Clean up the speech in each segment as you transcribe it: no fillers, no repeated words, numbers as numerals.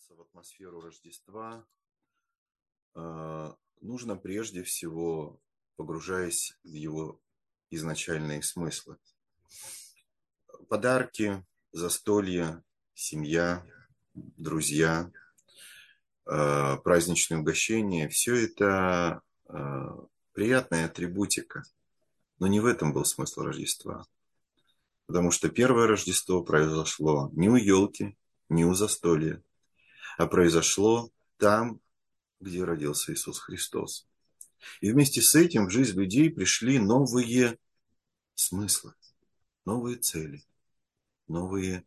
В атмосферу Рождества нужно прежде всего, погружаясь в его изначальные смыслы. Подарки, застолья, семья, друзья, праздничные угощения – все это приятная атрибутика. Но не в этом был смысл Рождества. Потому что первое Рождество произошло не у елки, не у застолья, а произошло там, где родился Иисус Христос. И вместе с этим в жизнь людей пришли новые смыслы, новые цели, новые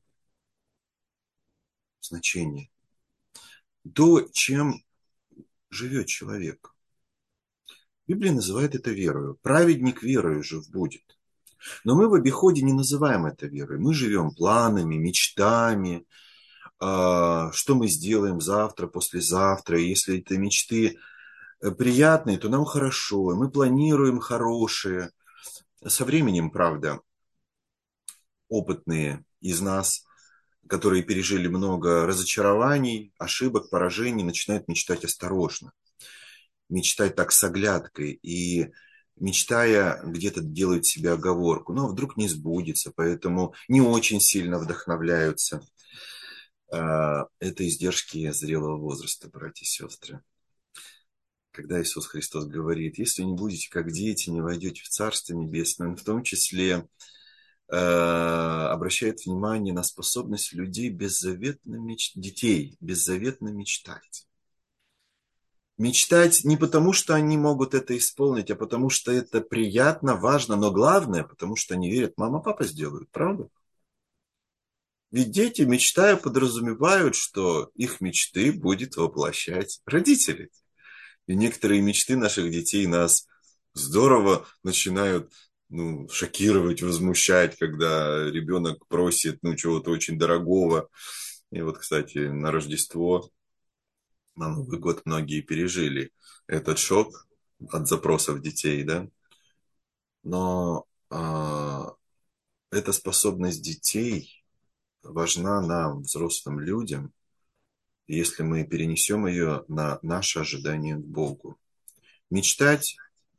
значения. То, чем живет человек. Библия называет это верою. Праведник верою жив будет. Но мы в обиходе не называем это верой. Мы живем планами, мечтами, что мы сделаем завтра, послезавтра. И если это мечты приятные, то нам хорошо. Мы планируем хорошее. Со временем, правда, опытные из нас, которые пережили много разочарований, ошибок, поражений, начинают мечтать осторожно. Мечтать так с оглядкой. И мечтая, где-то делают себе оговорку. Но вдруг не сбудется, поэтому не очень сильно вдохновляются. Это издержки зрелого возраста, братья и сестры. Когда Иисус Христос говорит: если не будете как дети, не войдете в Царство Небесное, Он в том числе обращает внимание на способность людей детей беззаветно мечтать. Мечтать не потому, что они могут это исполнить, а потому, что это приятно, важно, но главное, потому что они верят, мама, папа сделают, правда? Ведь дети, мечтая, подразумевают, что их мечты будет воплощать родители. И некоторые мечты наших детей нас здорово начинают шокировать, возмущать, когда ребенок просит чего-то очень дорогого. И вот, кстати, на Рождество, на Новый год многие пережили этот шок от запросов детей, да? Но эта способность детей важна нам, взрослым людям, если мы перенесем ее на наше ожидание к Богу. Мечтать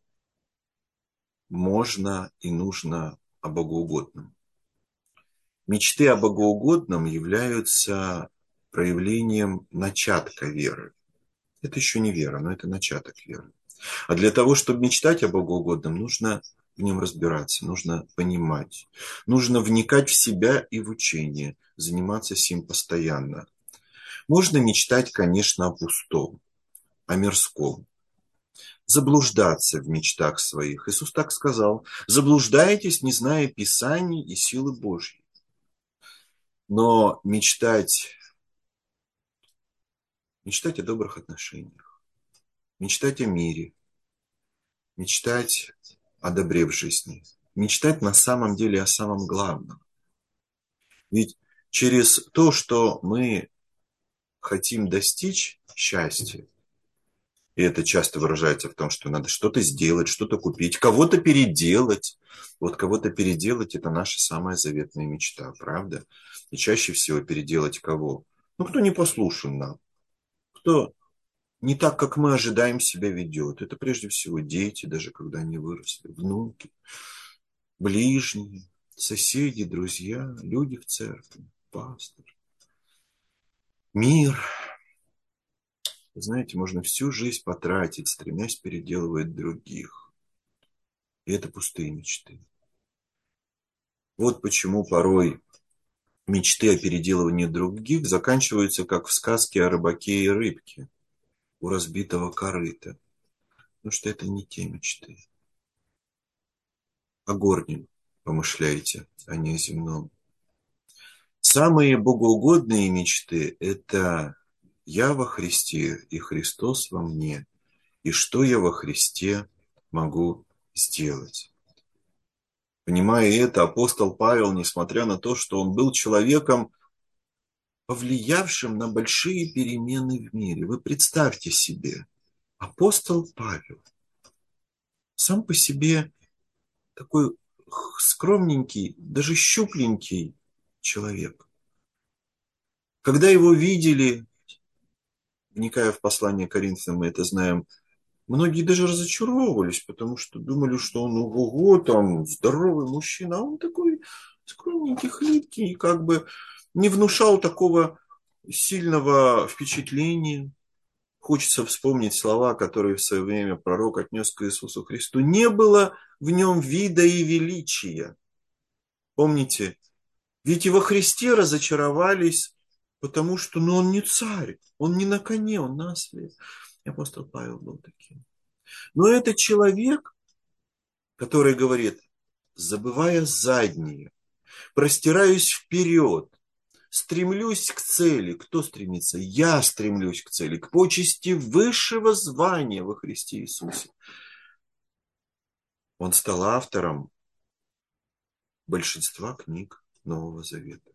можно и нужно о богоугодном. Мечты о богоугодном являются проявлением начатка веры. Это еще не вера, но это начаток веры. А для того, чтобы мечтать о богоугодном, нужно в нем разбираться, нужно понимать, нужно вникать в себя и в учение, заниматься сим постоянно. Можно мечтать, конечно, о пустом, о мирском, заблуждаться в мечтах своих. Иисус так сказал: заблуждаетесь, не зная Писаний и силы Божьей. Но мечтать о добрых отношениях, мечтать о мире, мечтать о добре в жизни, мечтать на самом деле о самом главном. Ведь через то, что мы хотим достичь счастья, и это часто выражается в том, что надо что-то сделать, что-то купить, кого-то переделать. Вот кого-то переделать – это наша самая заветная мечта, правда? И чаще всего переделать кого? Кто не послушен нам, кто не так, как мы ожидаем, себя ведет. Это прежде всего дети, даже когда они выросли, внуки, ближние, соседи, друзья, люди в церкви, пастор, мир. Вы знаете, можно всю жизнь потратить, стремясь переделывать других. И это пустые мечты. Вот почему порой мечты о переделывании других заканчиваются, как в сказке о рыбаке и рыбке у разбитого корыта. Потому что это не те мечты. О горнем помышляйте, а не о земном. Самые богоугодные мечты – это я во Христе и Христос во мне, и что я во Христе могу сделать. Понимая это, апостол Павел, несмотря на то, что он был человеком, повлиявшим на большие перемены в мире. Вы представьте себе, апостол Павел, сам по себе такой скромненький, даже щупленький человек. Когда его видели вникая в послание Коринфянам, мы это знаем, многие даже разочаровывались, потому что думали, что он ого-го, там, здоровый мужчина, а он такой скромненький, хлипкий, и как бы не внушал такого сильного впечатления. Хочется вспомнить слова, которые в свое время пророк отнес к Иисусу Христу. Не было в нем вида и величия. Помните? Ведь и во Христе разочаровались, потому что он не царь, он не на коне, он на осле. Апостол Павел был таким. Но это человек, который говорит, забывая заднее, простираюсь вперед, стремлюсь к цели. Кто стремится? Я стремлюсь к цели, к почести высшего звания во Христе Иисусе. Он стал автором большинства книг Нового Завета.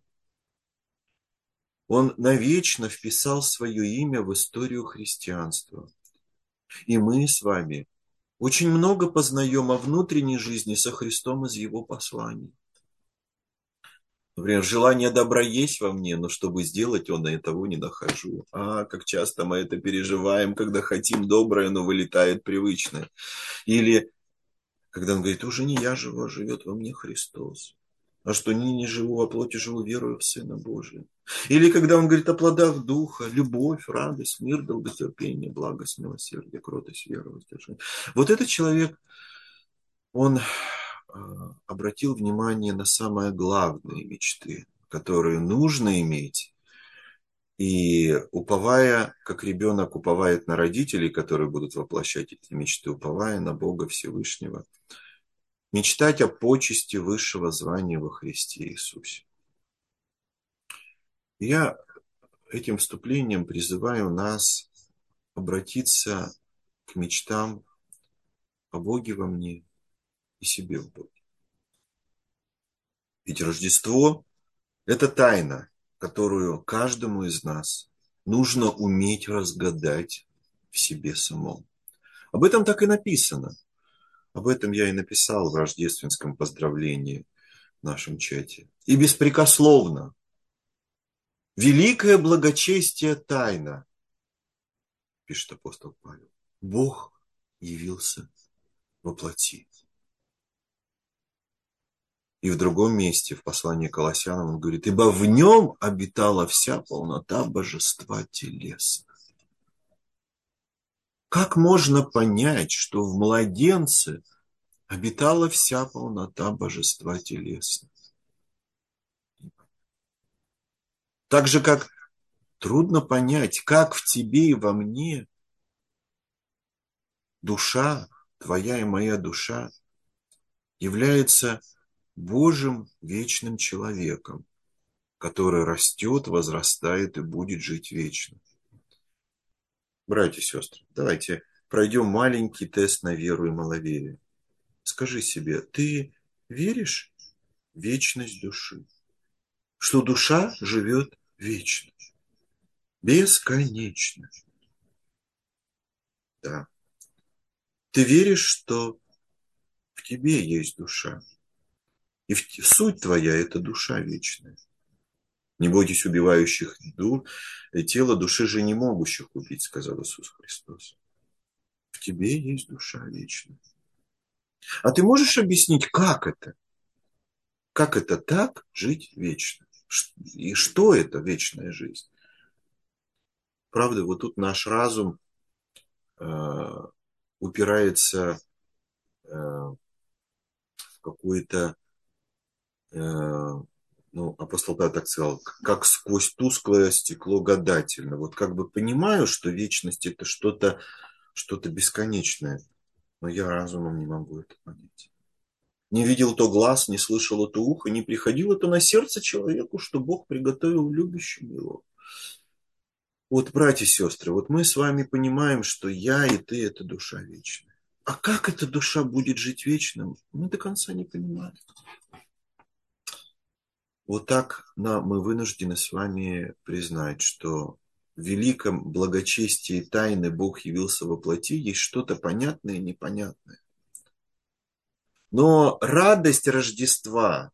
Он навечно вписал свое имя в историю христианства. И мы с вами очень много познаем о внутренней жизни со Христом из его посланий. Например, желание добра есть во мне, но чтобы сделать он, я того не нахожу. Как часто мы это переживаем, когда хотим доброе, но вылетает привычное. Или когда он говорит, уже не я живу, а живет во мне Христос. А что ныне живу во плоти, живу верою в Сына Божия. Или когда он говорит о плодах Духа, любовь, радость, мир, долготерпение, благость, милосердие, кротость, вера, воздержание. Вот этот человек, он обратил внимание на самые главные мечты, которые нужно иметь. И уповая, как ребенок уповает на родителей, которые будут воплощать эти мечты, уповая на Бога Всевышнего, мечтать о почести высшего звания во Христе Иисусе. Я этим вступлением призываю нас обратиться к мечтам о Боге во мне и себе в Боге. Ведь Рождество – это тайна, которую каждому из нас нужно уметь разгадать в себе самом. Об этом так и написано. Об этом я и написал в рождественском поздравлении в нашем чате. И беспрекословно. Великое благочестие тайна, пишет апостол Павел. Бог явился во плоти. И в другом месте, в послании к Колоссянам, он говорит, ибо в нем обитала вся полнота божества телеса. Как можно понять, что в младенце обитала вся полнота божества телеса? Так же, как трудно понять, как в тебе и во мне душа, твоя и моя душа, является Божьим вечным человеком, который растет, возрастает и будет жить вечно. Братья и сестры, давайте пройдем маленький тест на веру и маловерие. Скажи себе, ты веришь в вечность души? Что душа живет вечно, бесконечно? Да. Ты веришь, что в тебе есть душа? И суть твоя – это душа вечная. Не бойтесь убивающих тело души же не могущих убить, сказал Иисус Христос. В тебе есть душа вечная. А ты можешь объяснить, как это? Как это так жить вечно? И что это вечная жизнь? Правда, вот тут наш разум упирается в какой-то, апостол Павел так сказал, как сквозь тусклое стекло гадательно. Вот как бы понимаю, что вечность это что-то бесконечное, но я разумом не могу это понять. Не видел то глаз, не слышал то ухо, не приходило то на сердце человеку, что Бог приготовил любящим его. Вот, братья и сестры, вот мы с вами понимаем, что я и ты – это душа вечная. А как эта душа будет жить вечным, мы до конца не понимаем. Вот так мы вынуждены с вами признать, что в великом благочестии тайны Бог явился во плоти, есть что-то понятное и непонятное. Но радость Рождества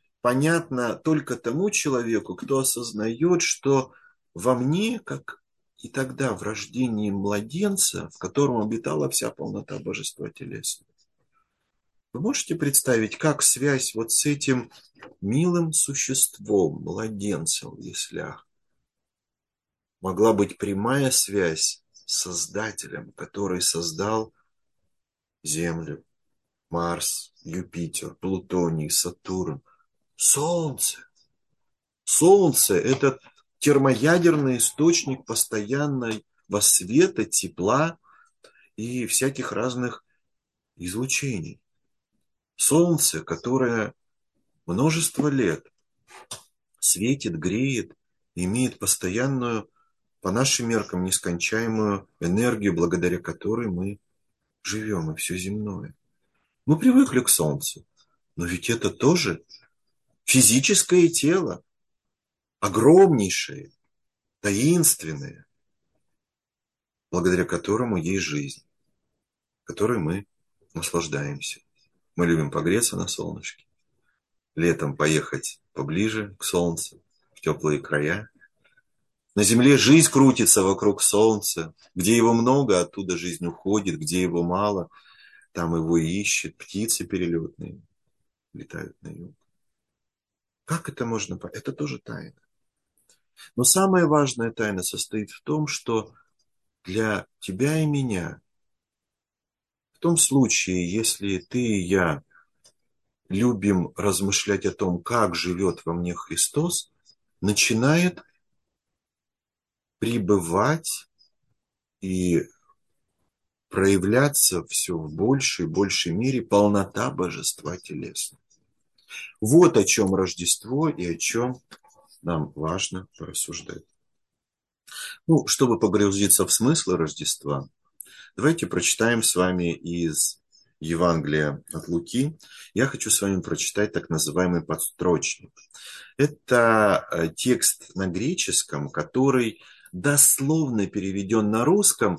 понятна только тому человеку, кто осознает, что во мне, как И тогда в рождении младенца, в котором обитала вся полнота Божества телесного, вы можете представить, как связь вот с этим милым существом, младенцем в яслях, могла быть прямая связь с Создателем, который создал Землю, Марс, Юпитер, Плутоний, Сатурн, Солнце. Солнце – это термоядерный источник постоянного света, тепла и всяких разных излучений. Солнце, которое множество лет светит, греет, имеет постоянную, по нашим меркам, нескончаемую энергию, благодаря которой мы живем и все земное. Мы привыкли к Солнцу, но ведь это тоже физическое тело, огромнейшее, таинственное, благодаря которому есть жизнь, которой мы наслаждаемся. Мы любим погреться на солнышке, летом поехать поближе к солнцу, в теплые края. На земле жизнь крутится вокруг солнца. Где его много, оттуда жизнь уходит. Где его мало, там его ищет. Птицы перелетные летают на юг. Как это можно понять? Это тоже тайна. Но самая важная тайна состоит в том, что для тебя и меня, в том случае, если ты и я любим размышлять о том, как живет во мне Христос, начинает пребывать и проявляться все в большей и большей мере полнота божества телесного. Вот о чем Рождество и о чем нам важно порассуждать. Ну, чтобы погрузиться в смысл Рождества, давайте прочитаем с вами из Евангелия от Луки. Я хочу с вами прочитать так называемый подстрочник. Это текст на греческом, который дословно переведен на русском,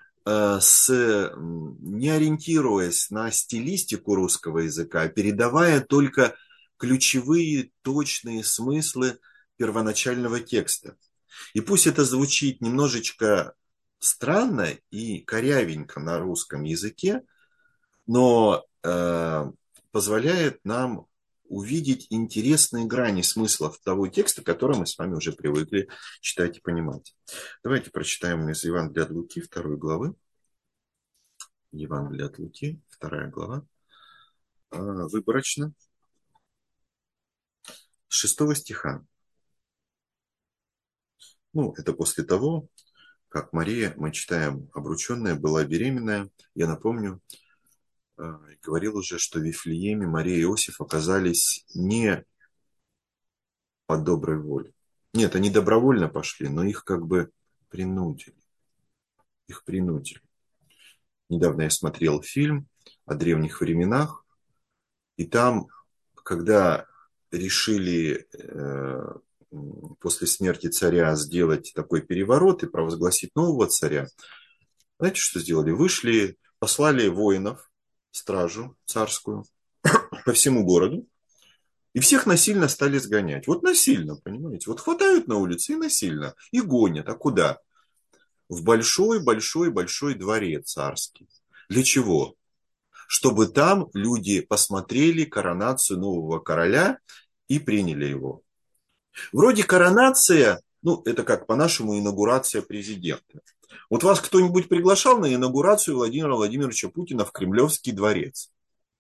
не ориентируясь на стилистику русского языка, а передавая только ключевые точные смыслы первоначального текста. И пусть это звучит немножечко странно и корявенько на русском языке, но позволяет нам увидеть интересные грани смыслов того текста, который мы с вами уже привыкли читать и понимать. Давайте прочитаем из Евангелия от Луки, 2 главы. Евангелие от Луки, 2 глава. Выборочно. С 6 стиха. Ну, это после того, как Мария, мы читаем, обрученная, была беременная. Я напомню, говорил уже, что в Вифлееме Мария и Иосиф оказались не по доброй воле. Нет, они добровольно пошли, но их как бы принудили. Их принудили. Недавно я смотрел фильм о древних временах, и там, когда решили после смерти царя сделать такой переворот и провозгласить нового царя, знаете, что сделали? Вышли, послали воинов, стражу царскую по всему городу, и всех насильно стали сгонять. Вот насильно, понимаете? Вот хватают на улице и насильно. И гонят. А куда? В большой-большой-большой дворец царский. Для чего? Чтобы там люди посмотрели коронацию нового короля и приняли его. Вроде коронация, ну, это как по-нашему инаугурация президента. Вот вас кто-нибудь приглашал на инаугурацию Владимира Владимировича Путина в Кремлевский дворец?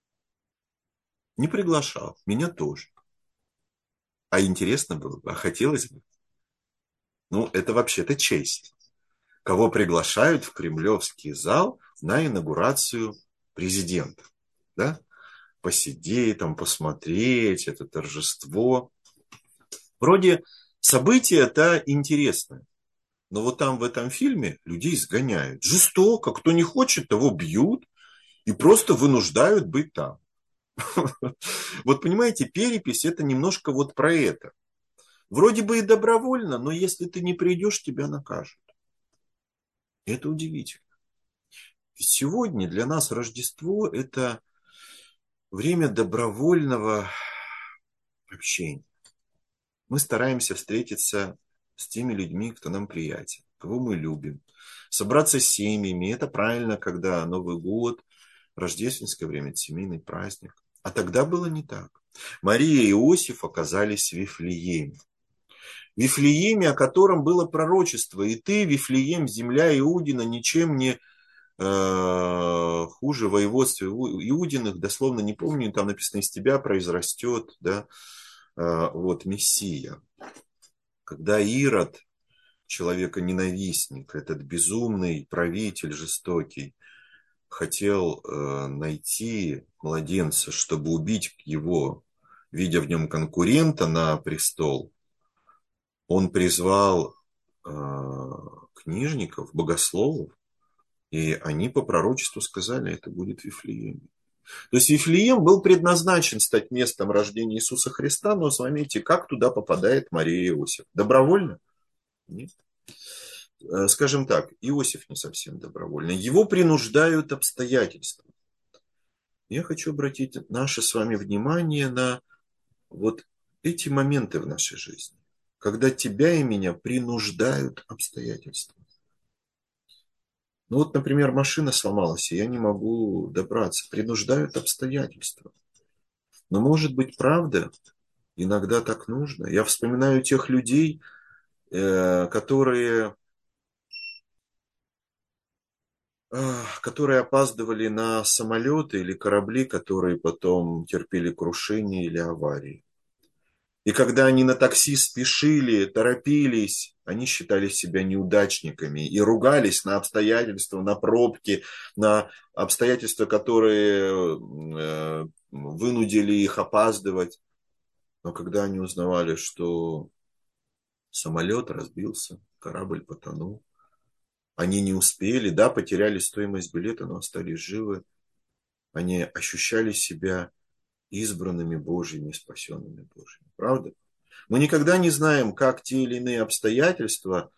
Не приглашал. Меня тоже. А интересно было бы, а хотелось бы. Ну, это вообще-то честь. Кого приглашают в Кремлевский зал на инаугурацию президента. Да? Посидеть, там, посмотреть, это торжество. Вроде событие-то интересное. Но вот там в этом фильме людей сгоняют. Жестоко. Кто не хочет, того бьют. И просто вынуждают быть там. Вот понимаете, перепись это немножко вот про это. Вроде бы и добровольно, но если ты не придешь, тебя накажут. Это удивительно. Сегодня для нас Рождество это время добровольного общения. Мы стараемся встретиться с теми людьми, кто нам приятен. кого мы любим. Собраться с семьями. Это правильно, когда Новый год, рождественское время, это семейный праздник. А тогда было не так. Мария и Иосиф оказались в Вифлееме. В Вифлееме, о котором было пророчество. И ты, Вифлеем, земля Иудина, ничем не хуже воеводства Иудиных. Дословно не помню, там написано, из тебя произрастет, да, вот Мессия. Когда Ирод, человека-ненавистник, этот безумный правитель жестокий, хотел найти младенца, чтобы убить его, видя в нем конкурента на престол, он призвал книжников, богословов, и они по пророчеству сказали, это будет Вифлеем. То есть Вифлеем был предназначен стать местом рождения Иисуса Христа, но заметьте, как туда попадает Мария и Иосиф? Добровольно? Нет. Скажем так, Иосиф не совсем добровольно. Его принуждают обстоятельства. Я хочу обратить наше с вами внимание на вот эти моменты в нашей жизни, когда тебя и меня принуждают обстоятельства. Ну вот, например, машина сломалась, и я не могу добраться. Принуждают обстоятельства. Но может быть, правда, иногда так нужно. Я вспоминаю тех людей, которые опаздывали на самолеты или корабли, которые потом терпели крушение или аварии. И когда они на такси спешили, торопились, они считали себя неудачниками и ругались на обстоятельства, на пробки, на обстоятельства, которые вынудили их опаздывать. Но когда они узнавали, что самолет разбился, корабль потонул, они не успели, да, потеряли стоимость билета, но остались живы, они ощущали себя избранными Божьими, спасенными Божьими. Правда? Мы никогда не знаем, как те или иные обстоятельства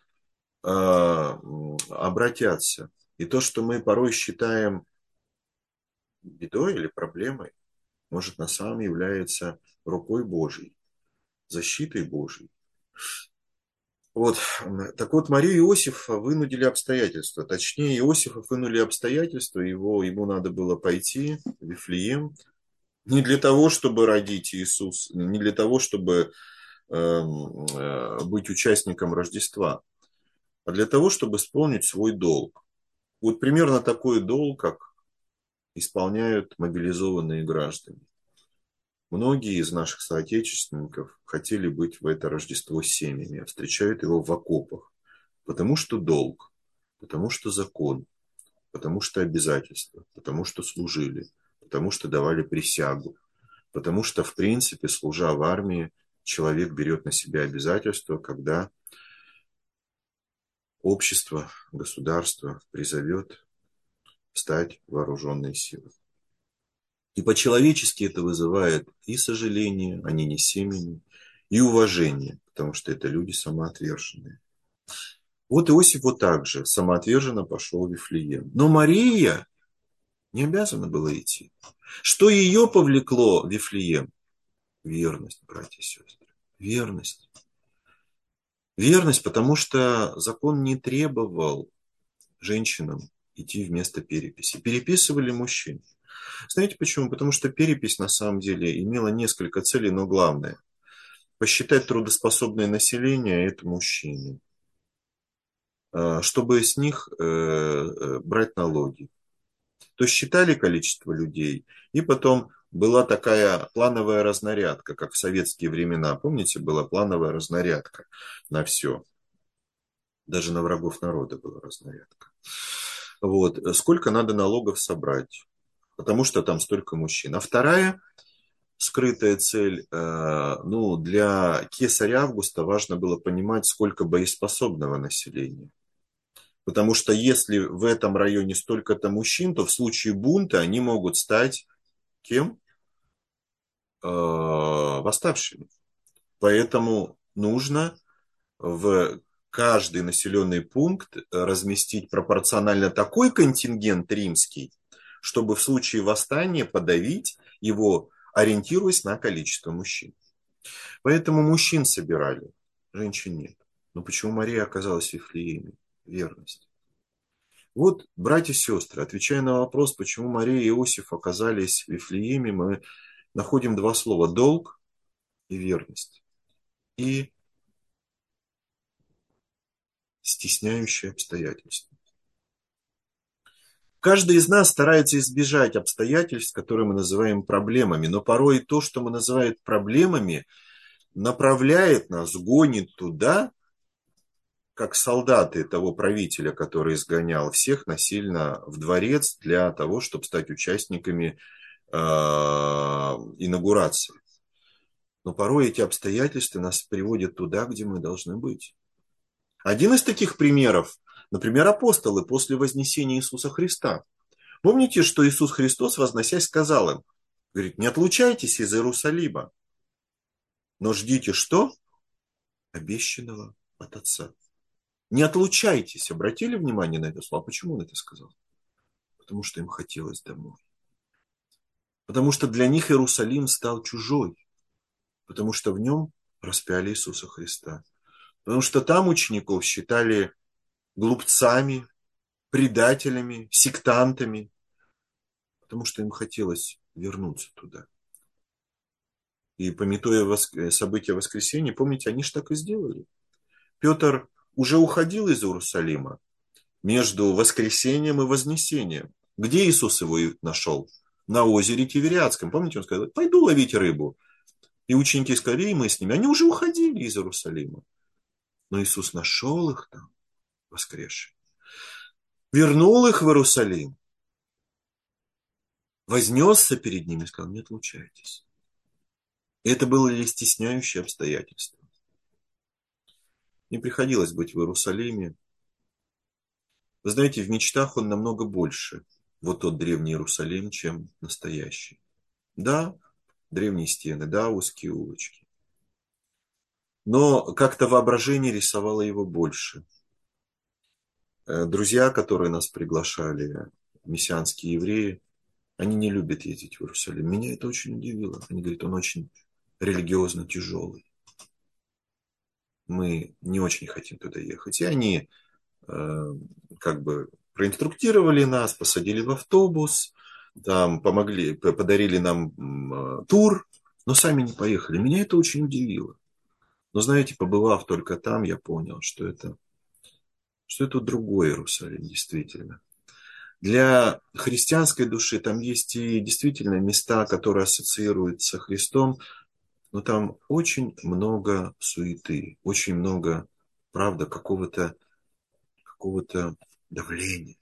обратятся. И то, что мы порой считаем бедой или проблемой, может на самом деле является рукой Божьей, защитой Божьей. Вот. Так вот, Марию и Иосифа вынудили обстоятельства. Точнее, Иосифа вынудили обстоятельства, ему надо было пойти в Вифлеем. Не для того, чтобы родить Иисус, не для того, чтобы быть участником Рождества, а для того, чтобы исполнить свой долг. Вот примерно такой долг, как исполняют мобилизованные граждане. Многие из наших соотечественников хотели быть в это Рождество с семьями, а встречают его в окопах, потому что долг, потому что закон, потому что обязательства, потому что служили, потому что давали присягу, потому что, в принципе, служа в армии, человек берет на себя обязательства, когда общество, государство призовет стать вооруженной силой. И по-человечески это вызывает и сожаление, они не семьями, и уважение, потому что это люди самоотверженные. Вот Иосиф вот так же самоотверженно пошел в Вифлеем. Но Мария не обязана была идти. Что ее повлекло в Вифлеем? Верность, братья и сестры. Верность. Верность, потому что закон не требовал женщинам идти вместо переписи. Переписывали мужчин. Знаете почему? Потому что перепись на самом деле имела несколько целей, но главное – посчитать трудоспособное население – это мужчины, чтобы с них брать налоги. То есть считали количество людей, и потом была такая плановая разнарядка, как в советские времена. Помните, была плановая разнарядка на все. Даже на врагов народа была разнарядка. Вот. Сколько надо налогов собрать? Потому что там столько мужчин. А вторая скрытая цель, для кесаря Августа важно было понимать, сколько боеспособного населения. Потому что если в этом районе столько-то мужчин, то в случае бунта они могут стать кем? Восставшими. Поэтому нужно в каждый населенный пункт разместить пропорционально такой контингент римский, чтобы в случае восстания подавить его, ориентируясь на количество мужчин. Поэтому мужчин собирали, женщин нет. Но почему Мария оказалась в Вифлееме? верность. Вот, братья и сестры, отвечая на вопрос, почему Мария и Иосиф оказались в Вифлееме, мы находим два слова: долг и верность. И стесняющие обстоятельства. Каждый из нас старается избежать обстоятельств, которые мы называем проблемами, но порой то, что мы называем проблемами, направляет нас, гонит туда, как солдаты того правителя, который изгонял всех насильно в дворец для того, чтобы стать участниками инаугурации. Но порой эти обстоятельства нас приводят туда, где мы должны быть. Один из таких примеров, например, апостолы после вознесения Иисуса Христа. Помните, что Иисус Христос, возносясь, сказал им, говорит, не отлучайтесь из Иерусалима, но ждите что? Обещанного от Отца. Не отлучайтесь. Обратили внимание на это слово? Почему он это сказал? Потому что им хотелось домой. Потому что для них Иерусалим стал чужой. Потому что в нем распяли Иисуса Христа. Потому что там учеников считали глупцами, предателями, сектантами. Потому что им хотелось вернуться туда. И памятуя события воскресения, помните, они же так и сделали. Петр уже уходил из Иерусалима между воскресением и вознесением. Где Иисус его нашел? На озере Тивериадском. Помните, он сказал, пойду ловить рыбу. И ученики сказали, и мы с ними. Они уже уходили из Иерусалима. Но Иисус нашел их там, воскресших. Вернул их в Иерусалим. Вознесся перед ними и сказал, не отлучайтесь. И это было ли стесняющее обстоятельство? Не приходилось быть в Иерусалиме. Вы знаете, в мечтах он намного больше, вот тот древний Иерусалим, чем настоящий. Да, древние стены, да, узкие улочки. Но как-то воображение рисовало его больше. Друзья, которые нас приглашали, мессианские евреи, они не любят ездить в Иерусалим. Меня это очень удивило. Они говорят, он очень религиозно тяжелый. Мы не очень хотим туда ехать. И они как бы проинструктировали нас, посадили в автобус, там помогли, подарили нам тур, но сами не поехали. Меня это очень удивило. Но знаете, побывав только там, я понял, что это другой Иерусалим, действительно. Для христианской души там есть и действительно места, которые ассоциируются со Христом, но там очень много суеты, очень много, правда, какого-то давления,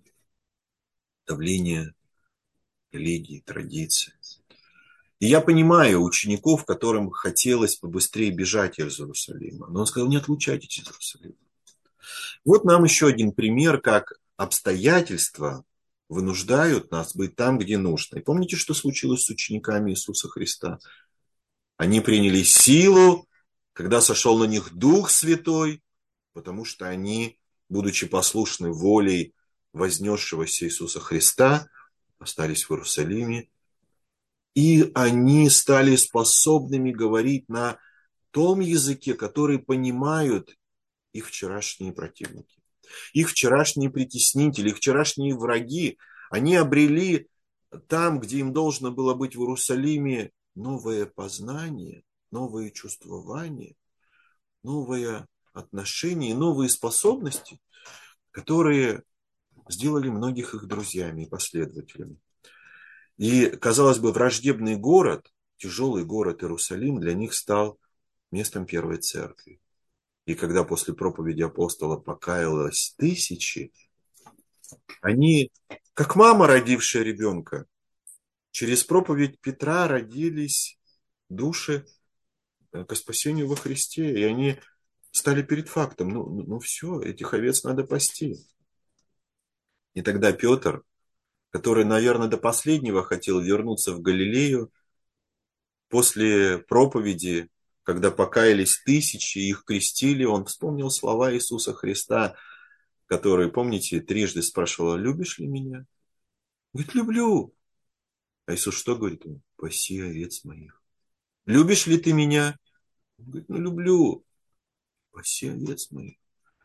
религии, традиции. И я понимаю учеников, которым хотелось побыстрее бежать из Иерусалима. Но он сказал, не отлучайтесь из Иерусалима. Вот нам еще один пример, как обстоятельства вынуждают нас быть там, где нужно. И помните, что случилось с учениками Иисуса Христа? Они приняли силу, когда сошел на них Дух Святой, потому что они, будучи послушны волей вознесшегося Иисуса Христа, остались в Иерусалиме, и они стали способными говорить на том языке, который понимают их вчерашние противники, их вчерашние притеснители, их вчерашние враги. Они обрели там, где им должно было быть в Иерусалиме, новое познание, новые чувствования, новое отношение, новые способности, которые сделали многих их друзьями и последователями. И, казалось бы, враждебный город, тяжелый город Иерусалим для них стал местом первой церкви. И когда после проповеди апостола покаялось тысячи, они, как мама, родившая ребенка, через проповедь Петра родились души к спасению во Христе. И они стали перед фактом, ну все, этих овец надо пасти. И тогда Петр, который, наверное, до последнего хотел вернуться в Галилею, после проповеди, когда покаялись тысячи, их крестили, он вспомнил слова Иисуса Христа, который, помните, трижды спрашивал, любишь ли меня? Говорит, люблю. А Иисус что говорит ему? Паси овец моих. Любишь ли ты меня? Он говорит, ну люблю. Паси овец моих.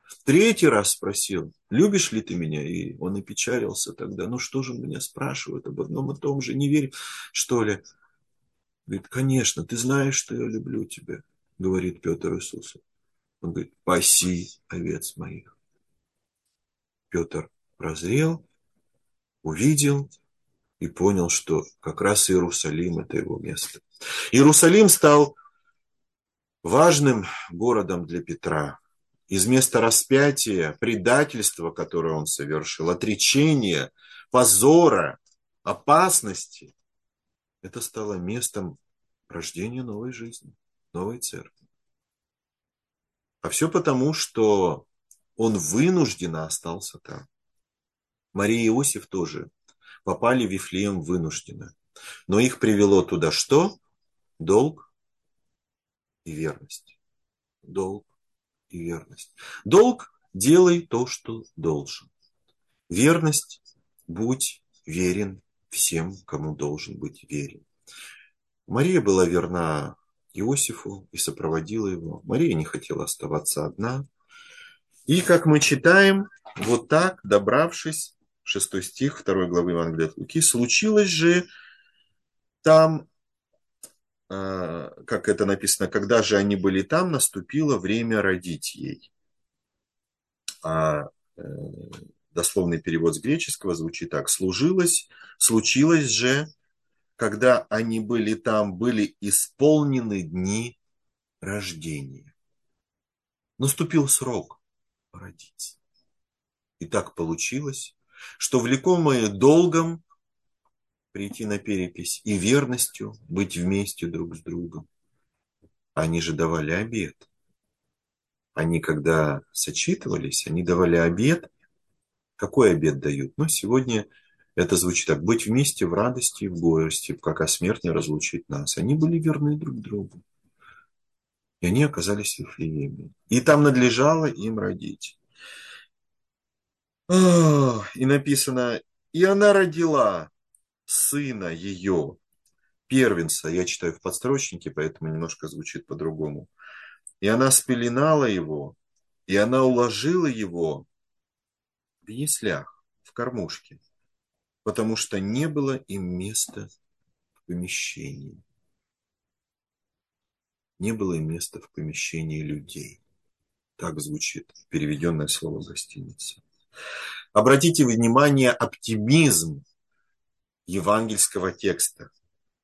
Третий раз спросил: любишь ли ты меня? И он опечалился тогда. Ну что же меня спрашивают об одном и том же? Не верь, что ли? Говорит: конечно, ты знаешь, что я люблю тебя, говорит Петр Иисусу. Он говорит: паси овец моих. Петр прозрел, увидел и понял, что как раз Иерусалим – это его место. Иерусалим стал важным городом для Петра. Из места распятия, предательства, которое он совершил, отречения, позора, опасности, это стало местом рождения новой жизни, новой церкви. А все потому, что он вынужденно остался там. Мария и Иосиф тоже попали в Вифлеем вынужденно. Но их привело туда что? Долг и верность. Долг и верность. Долг – делай то, что должен. Верность – будь верен всем, кому должен быть верен. Мария была верна Иосифу и сопроводила его. Мария не хотела оставаться одна. И, как мы читаем, вот так, добравшись, 6 стих 2 главы Евангелия от Луки, случилось же там, как это написано, когда же они были там, наступило время родить ей. А дословный перевод с греческого звучит так: случилось же, когда они были там, были исполнены дни рождения. Наступил срок родиться. И так получилось, что влекомые долгом прийти на перепись и верностью быть вместе друг с другом, они же давали обет. Они, когда сочитывались, они давали обет. Какой обет дают? Ну, сегодня это звучит так: быть вместе в радости и в горести, пока смерть не разлучит нас. Они были верны друг другу. И они оказались в Вифлееме. И там надлежало им родить. И написано: и она родила сына ее, первенца. Я читаю в подстрочнике, поэтому немножко звучит по-другому. И она спеленала его, и она уложила его в яслях, в кормушке, потому что не было им места в помещении. Не было им места в помещении людей. Так звучит переведенное слово гостиница. Обратите внимание, оптимизм евангельского текста.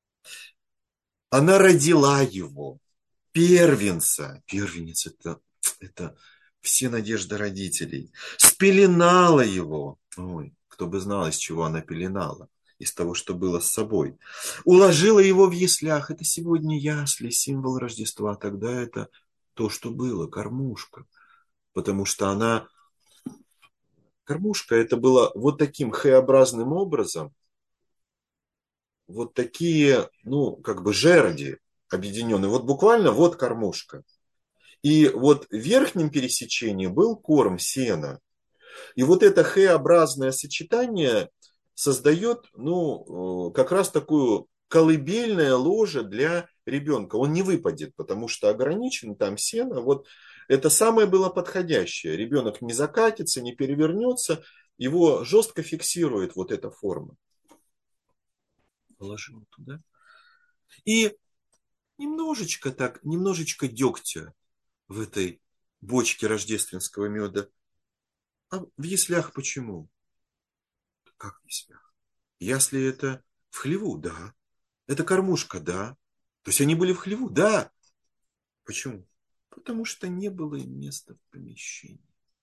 Она родила его, первенца. Первенец это все надежды родителей. Спеленала его. Ой, кто бы знал, из чего она пеленала. Из того, что было с собой. Уложила его в яслях. Это сегодня ясли, символ Рождества. Тогда это то, что было, кормушка. Потому что она... Кормушка это было вот таким Х-образным образом. Вот такие, ну, как бы жерди объединенные. Вот буквально вот кормушка. И вот в верхнем пересечении был корм сена. И вот это Х-образное сочетание создает, ну, как раз такую колыбельное ложе для ребенка. Он не выпадет, потому что ограничен там сено. Вот это самое было подходящее. Ребенок не закатится, не перевернется. Его жестко фиксирует вот эта форма. Положил туда. И немножечко так, немножечко дегтя в этой бочке рождественского меда. А в яслях почему? Как в яслях? Ясли это в хлеву, да. Это кормушка, да. То есть они были в хлеву, да. Почему? Потому что не было им места в помещении.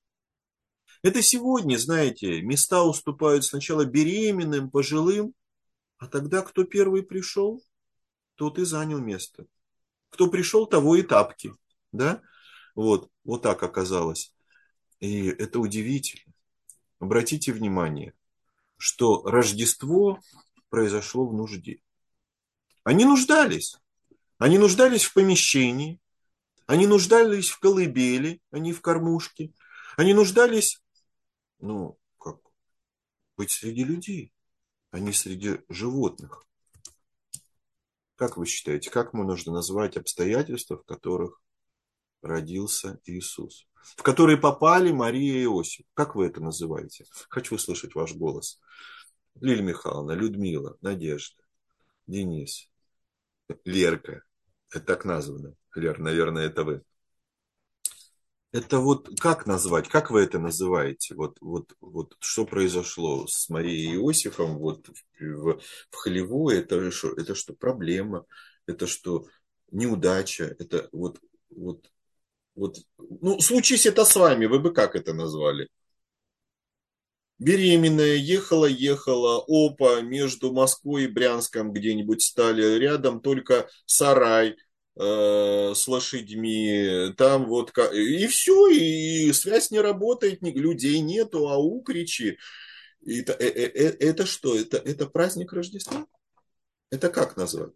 Это сегодня, знаете, места уступают сначала беременным, пожилым, а тогда кто первый пришел, тот и занял место. Кто пришел, того и тапки, да? Вот так оказалось. И это удивительно. Обратите внимание, что Рождество произошло в нужде. Они нуждались. Они нуждались в помещении, они нуждались в колыбели, а не в кормушке. Они нуждались, ну, как, быть среди людей, а не среди животных. Как вы считаете, как мы нужно назвать обстоятельства, в которых родился Иисус, в который попали Мария и Иосиф. Как вы это называете? Хочу услышать ваш голос. Лилия Михайловна, Людмила, Надежда, Денис, Лерка. Это так названо. Лер, наверное, это вы. Это вот как назвать? Как вы это называете? Вот что произошло с Марией и Иосифом вот в хлеву? Это что, проблема? Это что, неудача? Это вот. Ну, случись это с вами, вы бы как это назвали? Беременная, ехала, опа, между Москвой и Брянском где-нибудь стали рядом только сарай с лошадьми, там вот, и все, и связь не работает, людей нету, а укричи. Это что, это праздник Рождества? Это как назвать?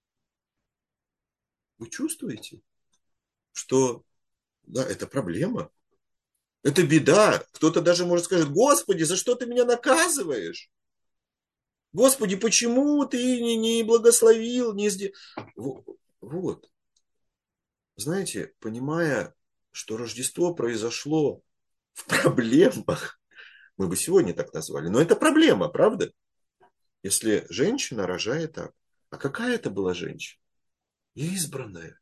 Вы чувствуете, что, да, это проблема? Это беда. Кто-то даже может сказать: Господи, за что ты меня наказываешь? Господи, почему ты не благословил, не сделал? Вот. Знаете, понимая, что Рождество произошло в проблемах, мы бы сегодня так назвали, но это проблема, правда? Если женщина рожает так. А какая это была женщина? Избранная.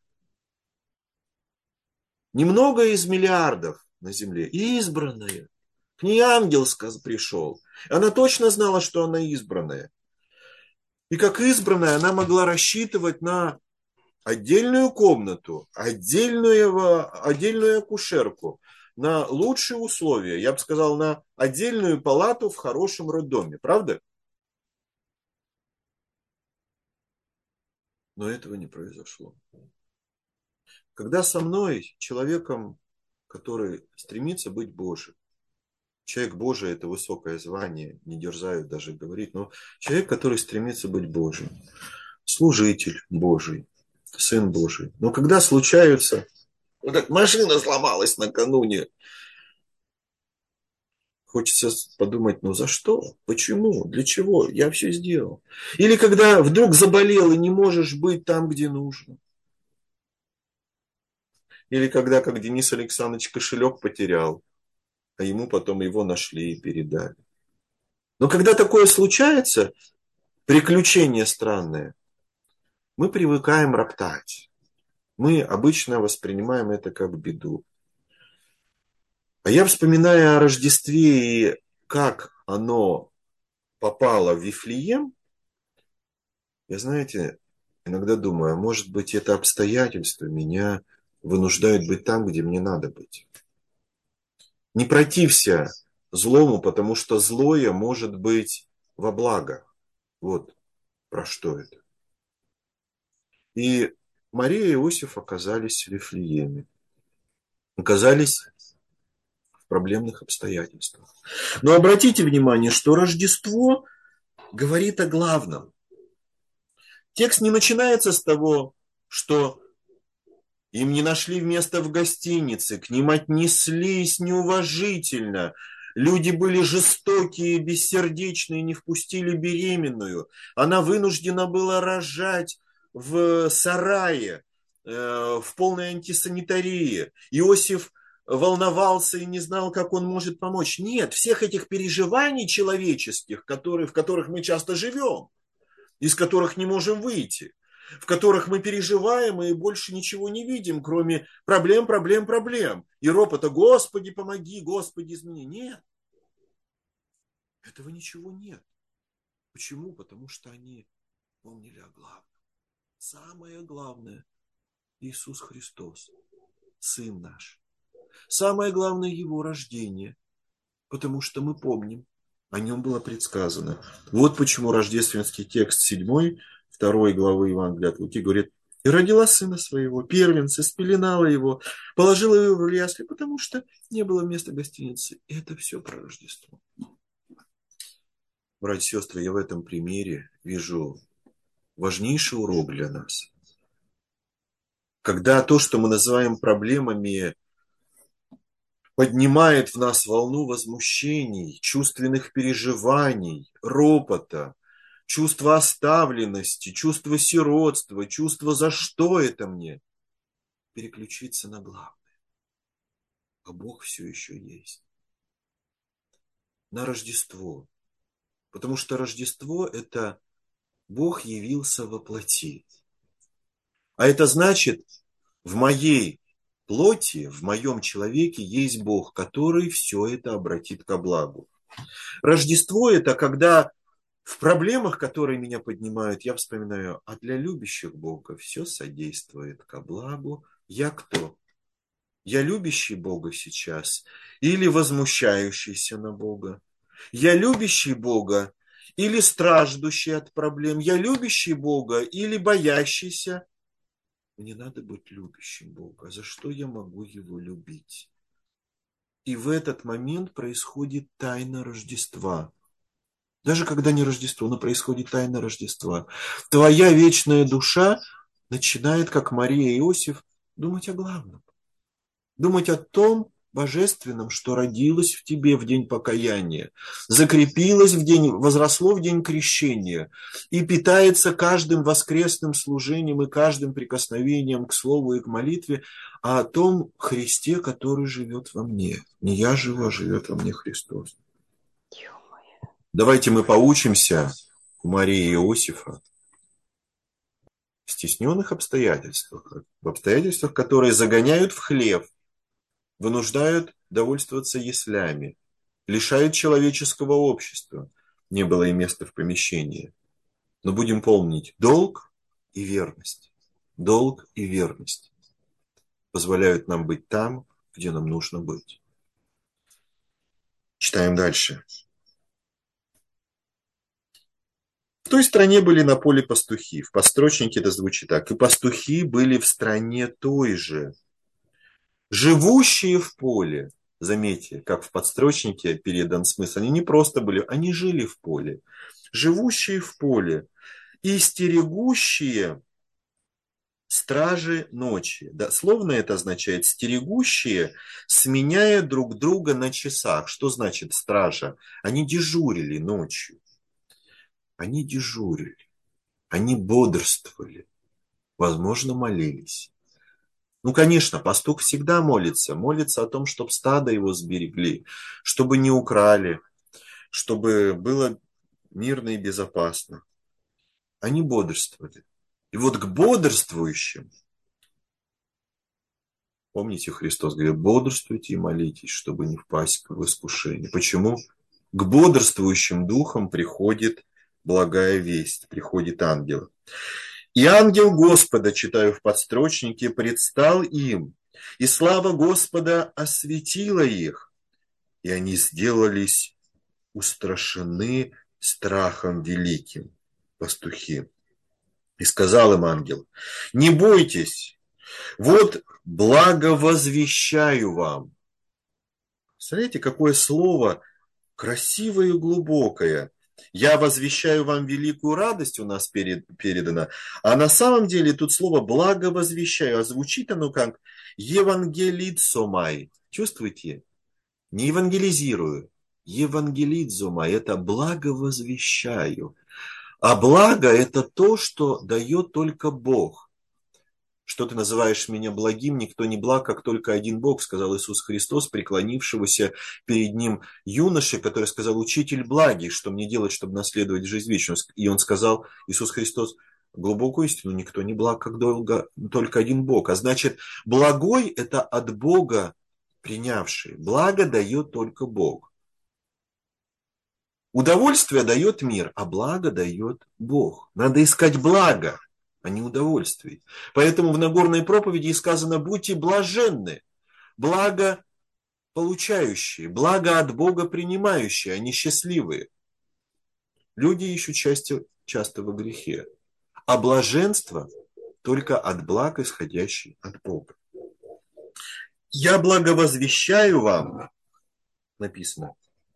Немного из миллиардов на земле. Избранная. К ней ангел пришел. Она точно знала, что она избранная. И как избранная она могла рассчитывать на отдельную комнату, отдельную акушерку, на лучшие условия. Я бы сказал, на отдельную палату в хорошем роддоме. Правда? Но этого не произошло. Когда со мной, человеком, который стремится быть Божьим, человек Божий – это высокое звание, не дерзают даже говорить, но человек, который стремится быть Божьим, служитель Божий, Сын Божий. Но когда случаются, вот так машина сломалась накануне, хочется подумать: ну за что? Почему? Для чего? Я все сделал. Или когда вдруг заболел и не можешь быть там, где нужно. Или когда, как Денис Александрович, кошелек потерял, а ему потом его нашли и передали. Но когда такое случается, приключение странное, мы привыкаем роптать. Мы обычно воспринимаем это как беду. А я, вспоминая о Рождестве и как оно попало в Вифлеем, я, знаете, иногда думаю: может быть, это обстоятельства меня вынуждают быть там, где мне надо быть. Не протився злому, потому что злое может быть во благо. Вот про что это. И Мария и Иосиф оказались в Вифлееме. Оказались в проблемных обстоятельствах. Но обратите внимание, что Рождество говорит о главном. Текст не начинается с того, что им не нашли места в гостинице, к ним отнеслись неуважительно. Люди были жестокие, бессердечные, не впустили беременную. Она вынуждена была рожать в сарае, в полной антисанитарии. Иосиф волновался и не знал, как он может помочь. Нет, всех этих переживаний человеческих, в которых мы часто живем, из которых не можем выйти, в которых мы переживаем и больше ничего не видим, кроме проблем, проблем, проблем. И ропота: Господи, помоги, Господи, измени. Нет, этого ничего нет. Почему? Потому что они помнили о главном. Самое главное – Иисус Христос, Сын наш. Самое главное – Его рождение, потому что мы помним, о нем было предсказано. Вот почему рождественский текст 7, 2 главы Евангелия от Луки говорит: и родила сына своего, первенца, спеленала его, положила его в ясли, потому что не было места гостиницы. И это все про Рождество. Братья и сестры, я в этом примере вижу важнейший урок для нас. Когда то, что мы называем проблемами, поднимает в нас волну возмущений, чувственных переживаний, ропота, чувство оставленности, чувство сиротства, чувство «за что это мне?» переключиться на главное. а Бог все еще есть. На Рождество. Потому что Рождество – это Бог явился во плоти. А это значит, в моей плоти, в моем человеке есть Бог, который все это обратит ко благу. Рождество – это когда в проблемах, которые меня поднимают, я вспоминаю, а для любящих Бога все содействует ко благу. Я кто? Я любящий Бога сейчас или возмущающийся на Бога? Я любящий Бога или страждущий от проблем? Я любящий Бога или боящийся? Мне надо быть любящим Бога. За что я могу Его любить? И в этот момент происходит тайна Рождества. Даже когда не Рождество, но происходит тайна Рождества. Твоя вечная душа начинает, как Мария и Иосиф, думать о главном. Думать о том божественном, что родилось в тебе в день покаяния, закрепилось в день, возросло в день крещения и питается каждым воскресным служением и каждым прикосновением к слову и к молитве, а о том Христе, который живет во мне. Не я живу, а живет во мне Христос. Давайте мы поучимся у Марии и Иосифа в стесненных обстоятельствах, в обстоятельствах, которые загоняют в хлев, вынуждают довольствоваться яслями, лишают человеческого общества. Не было и места в помещении. Но будем помнить, долг и верность. Долг и верность позволяют нам быть там, где нам нужно быть. Читаем дальше. В той стране были на поле пастухи. В подстрочнике это звучит так. И пастухи были в стране той же, живущие в поле. Заметьте, как в подстрочнике передан смысл. Они не просто были, они жили в поле. Живущие в поле и стерегущие стражи ночи. Дословно это означает стерегущие, сменяя друг друга на часах. Что значит стража? Они дежурили ночью. Они дежурили. Они бодрствовали. Возможно, молились. Ну, конечно, пастух всегда молится. Молится о том, чтобы стадо его сберегли, чтобы не украли, чтобы было мирно и безопасно. Они бодрствовали. И вот к бодрствующим, помните, Христос говорит, бодрствуйте и молитесь, чтобы не впасть в искушение. Почему? К бодрствующим духам приходит благая весть, приходит ангел. И ангел Господа, читаю в подстрочнике, предстал им, и слава Господа осветила их, и они сделались устрашены страхом великим, пастухи. И сказал им ангел, не бойтесь, вот благо возвещаю вам. Смотрите, какое слово красивое и глубокое. Я возвещаю вам великую радость, у нас передано. А на самом деле тут слово благо возвещаю, а звучит оно как евангелицомай. Чувствуете? Не евангелизирую. Евангелидзомай – это благо возвещаю. А благо – это то, что дает только Бог. Что ты называешь меня благим, никто не благ, как только один Бог, сказал Иисус Христос, преклонившегося перед ним юноше, который сказал, учитель благий, что мне делать, чтобы наследовать жизнь вечную. И он сказал, Иисус Христос, глубокую истину, никто не благ, как только один Бог. А значит, благой – это от Бога принявший. Благо дает только Бог. Удовольствие дает мир, а благо дает Бог. Надо искать благо, а не удовольствие. Поэтому в Нагорной проповеди сказано, будьте блаженны, благо получающие, благо от Бога принимающие, а не счастливые. Люди ищут счастье часто во грехе, а блаженство только от благ, исходящей от Бога. Я благовозвещаю вам, написано,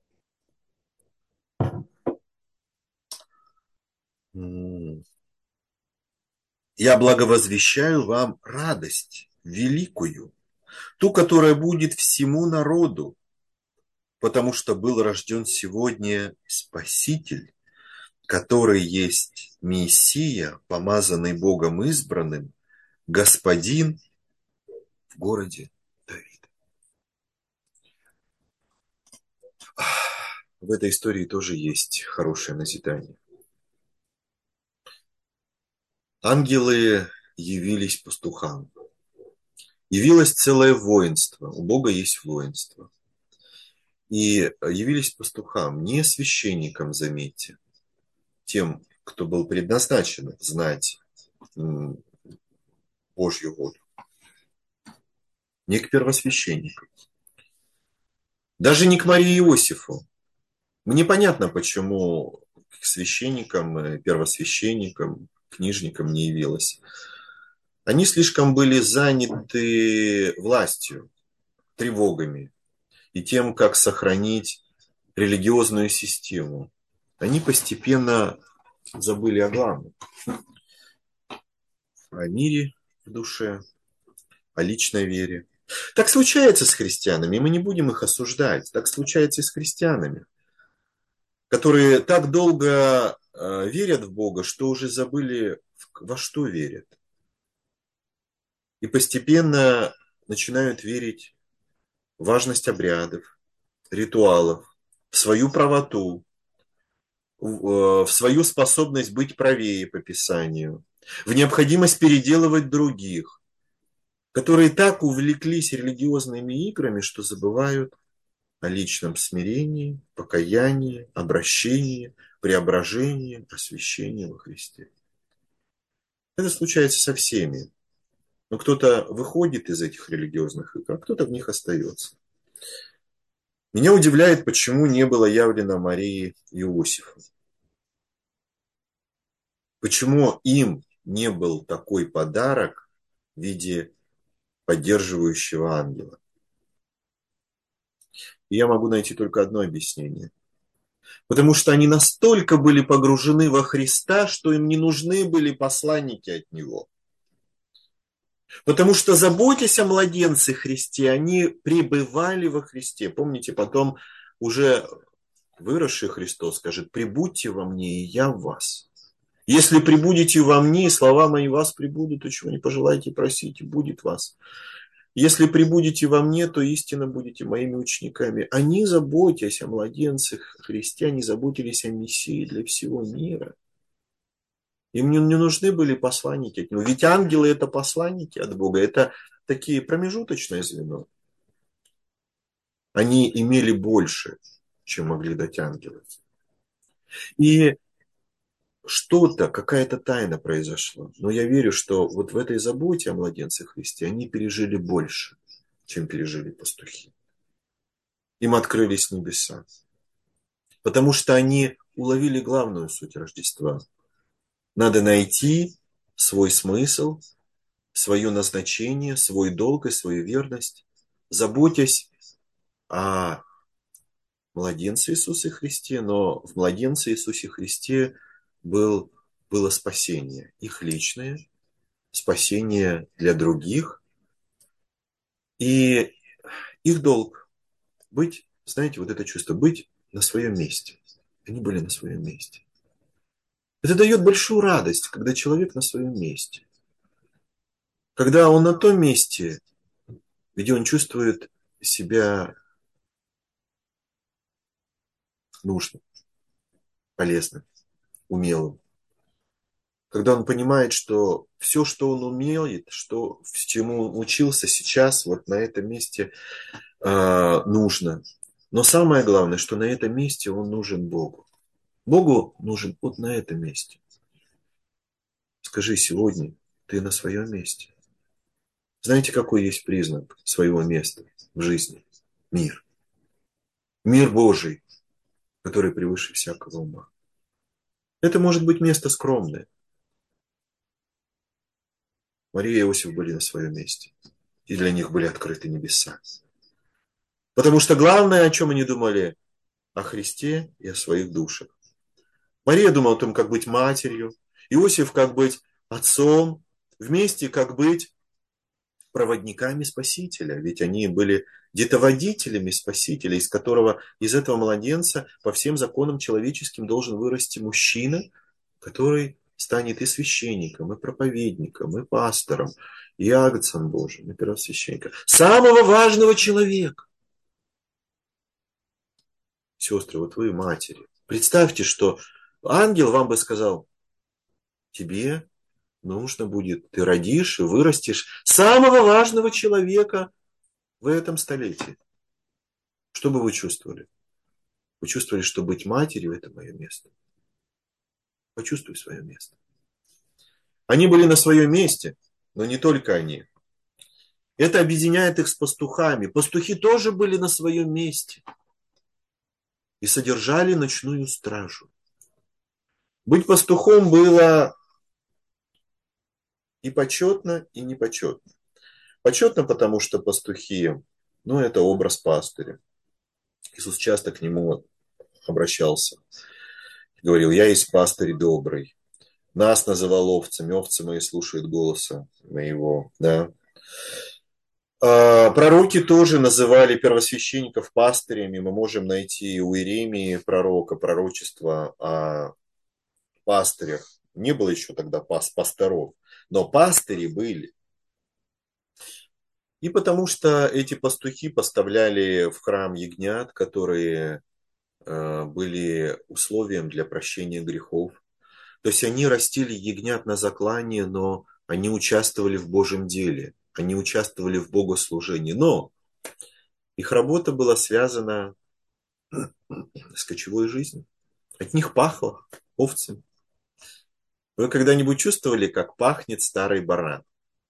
я благовозвещаю вам радость великую, ту, которая будет всему народу, потому что был рожден сегодня Спаситель, который есть Мессия, помазанный Богом избранным, Господин в городе Давида. в этой истории тоже есть хорошее назидание. Ангелы явились пастухам. Явилось целое воинство. У Бога есть воинство. И явились пастухам, не священникам, заметьте, тем, кто был предназначен знать Божью волю, не к первосвященникам, даже не к Марии и Иосифу. Мне понятно, почему к священникам, первосвященникам, книжникам не явилось. Они слишком были заняты властью, тревогами и тем, как сохранить религиозную систему. Они постепенно забыли о главном. О мире в душе, о личной вере. Так случается с христианами, и мы не будем их осуждать. Так случается и с христианами, которые так долго верят в Бога, что уже забыли, во что верят. И постепенно начинают верить в важность обрядов, ритуалов, в свою правоту, в свою способность быть правее по Писанию, в необходимость переделывать других, которые так увлеклись религиозными играми, что забывают о личном смирении, покаянии, обращении, преображении, освящении во Христе. Это случается со всеми. Но кто-то выходит из этих религиозных игр, а кто-то в них остается. Меня удивляет, почему не было явлено Марии и Иосифу. Почему им не был такой подарок в виде поддерживающего ангела. И я могу найти только одно объяснение. Потому что они настолько были погружены во Христа, что им не нужны были посланники от Него. Потому что, заботясь о младенце Христе, они пребывали во Христе. Помните, потом уже выросший Христос скажет: «Прибудьте во мне, и я в вас». Если прибудете во мне, и слова мои в вас прибудут, то чего не пожелаете, просите, будет вас. Если прибудете во мне, то истинно будете моими учениками. Они, заботясь о младенцах христиане, заботились о Мессии для всего мира. Им не нужны были посланники от него. Ведь ангелы – это посланники от Бога. Это такие промежуточное звено. Они имели больше, чем могли дать ангелы. И что-то, какая-то тайна произошла. Но я верю, что вот в этой заботе о младенце Христе они пережили больше, чем пережили пастухи. Им открылись небеса. Потому что они уловили главную суть Рождества. Надо найти свой смысл, свое назначение, свой долг и свою верность, заботясь о младенце Иисусе Христе, но в младенце Иисусе Христе было спасение, их личное, спасение для других, и их долг быть, знаете, вот это чувство, быть на своем месте. Они были на своем месте. Это дает большую радость, когда человек на своем месте. Когда он на том месте, где он чувствует себя нужным, полезным, умелым. Когда он понимает, что все, что он умеет, что чему он учился сейчас, вот на этом месте нужно. Но самое главное, что на этом месте он нужен Богу. Богу нужен вот на этом месте. Скажи сегодня, ты на своем месте. Знаете, какой есть признак своего места в жизни? Мир. Мир Божий, который превыше всякого ума. Это может быть место скромное. Мария и Иосиф были на своем месте. И для них были открыты небеса. Потому что главное, о чем они думали, о Христе и о своих душах. Мария думала о том, как быть матерью. Иосиф, как быть отцом. Вместе, как быть проводниками Спасителя. Ведь они были детоводителями Спасителя, из этого младенца по всем законам человеческим должен вырасти мужчина, который станет и священником, и проповедником, и пастором, и агнцем Божьим, и первосвященником. Самого важного человека. сестры, вот вы матери. Представьте, что ангел вам бы сказал, тебе нужно будет, ты родишь и вырастешь самого важного человека в этом столетии. Что бы вы чувствовали? Вы чувствовали, что быть матерью – это мое место. Почувствуй свое место. Они были на своем месте, но не только они. Это объединяет их с пастухами. Пастухи тоже были на своем месте и содержали ночную стражу. Быть пастухом было и почетно, и непочетно. Почетно, потому что пастухи, это образ пастыря. Иисус часто к нему обращался. Говорил, я есть пастырь добрый. Нас называл овцами, овцы мои слушают голоса моего. Да? Пророки тоже называли первосвященников пастырями. Мы можем найти у Иеремии пророка, пророчество о пастырях. Не было еще тогда пасторов, но пастыри были. И потому что эти пастухи поставляли в храм ягнят, которые были условием для прощения грехов. То есть они растили ягнят на заклание, но они участвовали в Божьем деле, они участвовали в богослужении. Но их работа была связана с кочевой жизнью. От них пахло овцами. Вы когда-нибудь чувствовали, как пахнет старый баран?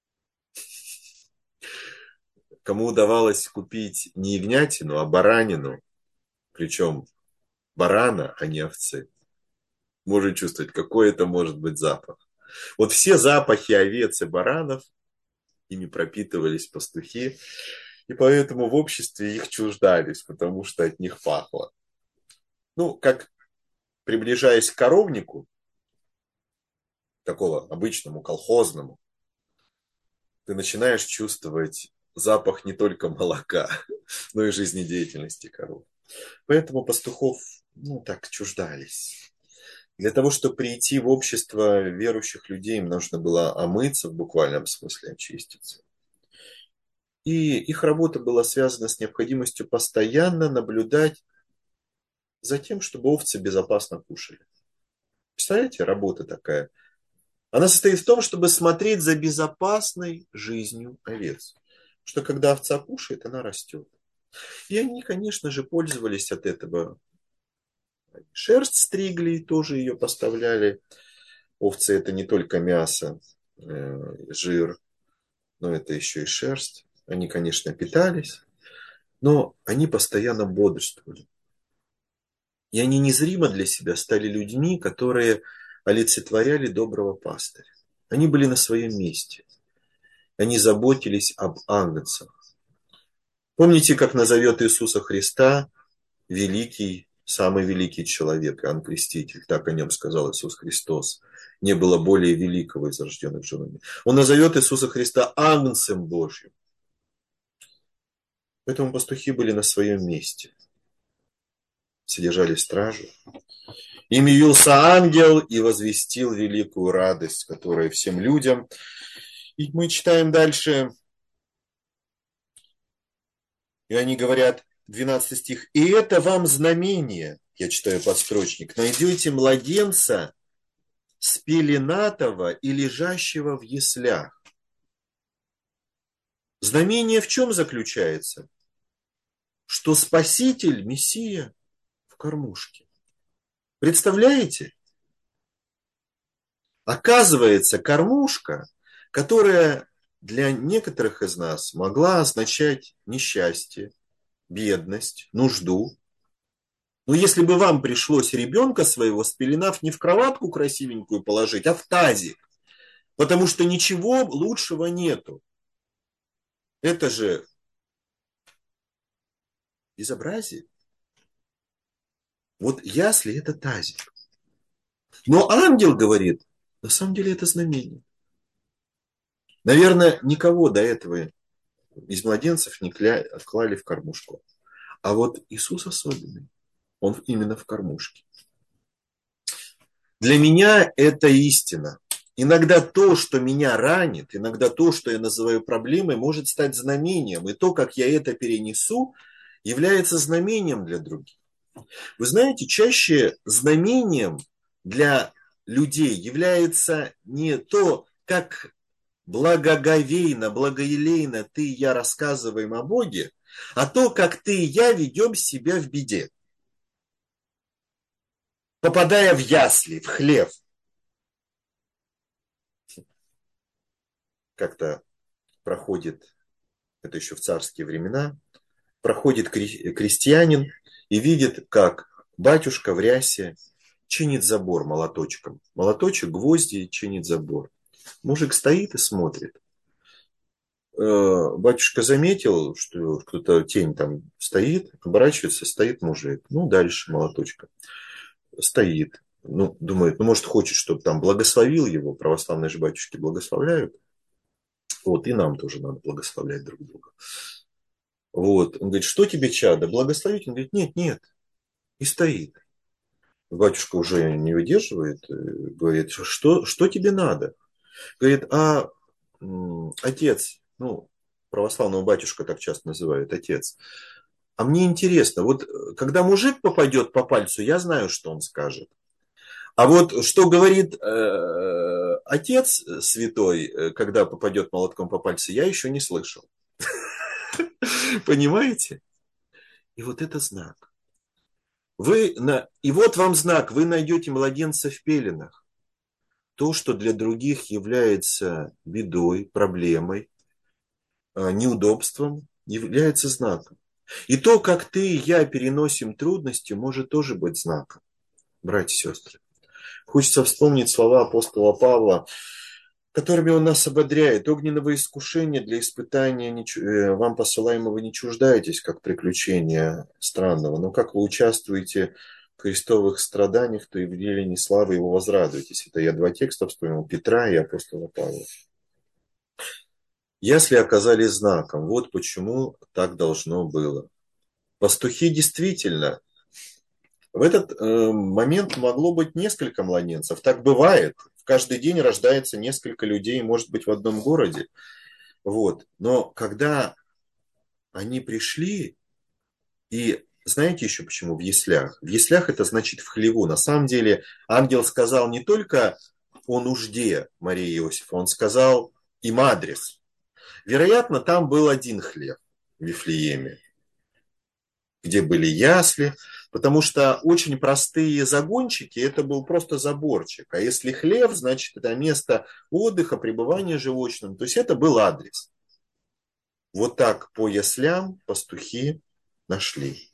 Кому удавалось купить не ягнятину, а баранину, причем барана, а не овцы, может чувствовать, какой это может быть запах. Вот все запахи овец и баранов, ими пропитывались пастухи, и поэтому в обществе их чуждались, потому что от них пахло. Как приближаясь к коровнику, такого обычному, колхозному, ты начинаешь чувствовать запах не только молока, но и жизнедеятельности коров. Поэтому пастухов, так чуждались. Для того, чтобы прийти в общество верующих людей, им нужно было омыться, в буквальном смысле очиститься. И их работа была связана с необходимостью постоянно наблюдать за тем, чтобы овцы безопасно кушали. Представляете, работа такая. Она состоит в том, чтобы смотреть за безопасной жизнью овец. Что когда овца кушает, она растет. И они, конечно же, пользовались от этого. Шерсть стригли, тоже ее поставляли. Овцы это не только мясо, жир, но это еще и шерсть. Они, конечно, питались, но они постоянно бодрствовали. И они незримо для себя стали людьми, которые олицетворяли доброго пастыря. Они были на своем месте. Они заботились об агнцах. Помните, как назовет Иисуса Христа великий, самый великий человек, Иоанн Креститель. Так о нем сказал Иисус Христос. Не было более великого из рожденных женами. Он назовет Иисуса Христа агнцем Божьим. Поэтому пастухи были на своем месте. Содержали стражу. Им явился ангел и возвестил великую радость, которая всем людям. И мы читаем дальше. И они говорят, 12 стих. И это вам знамение, я читаю подстрочник, найдете младенца спеленатого и лежащего в яслях. Знамение в чем заключается? Что Спаситель, Мессия, в кормушке. Представляете? Оказывается, кормушка, которая для некоторых из нас могла означать несчастье, бедность, нужду. Но если бы вам пришлось ребенка своего, спеленав, не в кроватку красивенькую положить, а в тазик, потому что ничего лучшего нету. Это же безобразие. Вот ясли – это тазик. Но ангел говорит, на самом деле это знамение. Наверное, никого до этого из младенцев не клали в кормушку. А вот Иисус особенный. Он именно в кормушке. Для меня это истина. Иногда то, что меня ранит, иногда то, что я называю проблемой, может стать знамением. И то, как я это перенесу, является знамением для других. Вы знаете, чаще знамением для людей является не то, как благоговейно, благоелейно ты и я рассказываем о Боге, а то, как ты и я ведем себя в беде, попадая в ясли, в хлев. Как-то проходит, это еще в царские времена, проходит крестьянин и видит, как батюшка в рясе чинит забор молоточком. Молоточек, гвозди, чинит забор. Мужик стоит и смотрит. Батюшка заметил, что кто-то тень там стоит, оборачивается, стоит мужик. Ну, дальше молоточка. Стоит. Ну, думает, ну, может, хочет, чтобы там благословил его. Православные же батюшки благословляют. Вот, и нам тоже надо благословлять друг друга. Вот. Он говорит, что тебе, чадо, благословить? Он говорит, нет, нет. И стоит. Батюшка уже не выдерживает, говорит, что тебе надо? Говорит, отец, ну, православного батюшка так часто называют, отец. А мне интересно, вот когда мужик попадет по пальцу, я знаю, что он скажет. А вот что говорит отец святой, когда попадет молотком по пальцу, я еще не слышал. Понимаете? И вот это знак. И вот вам знак, вы найдете младенца в пеленах. То, что для других является бедой, проблемой, неудобством, является знаком. И то, как ты и я переносим трудности, может тоже быть знаком, братья и сестры. Хочется вспомнить слова апостола Павла, которыми он нас ободряет. Огненного искушения для испытания вам посылаемого не чуждаетесь, как приключения странного. Но как вы участвуете в крестовых страданиях, то и в делении славы его возрадуетесь. Это я два текста вспомнил, Петра и апостола Павла. Ясли оказались знаком. Вот почему так должно было. Пастухи действительно. В этот момент могло быть несколько младенцев. Так бывает. В каждый день рождается несколько людей, может быть, в одном городе. Вот. Но когда они пришли, и знаете еще почему в яслях? В яслях это значит в хлеву. На самом деле ангел сказал не только о нужде Марии и Иосифа, он сказал им адрес. Вероятно, там был один хлев в Вифлееме, где были ясли, потому что очень простые загончики, это был просто заборчик. А если хлев, значит, это место отдыха, пребывания животным. То есть это был адрес. Вот так по яслям пастухи нашли.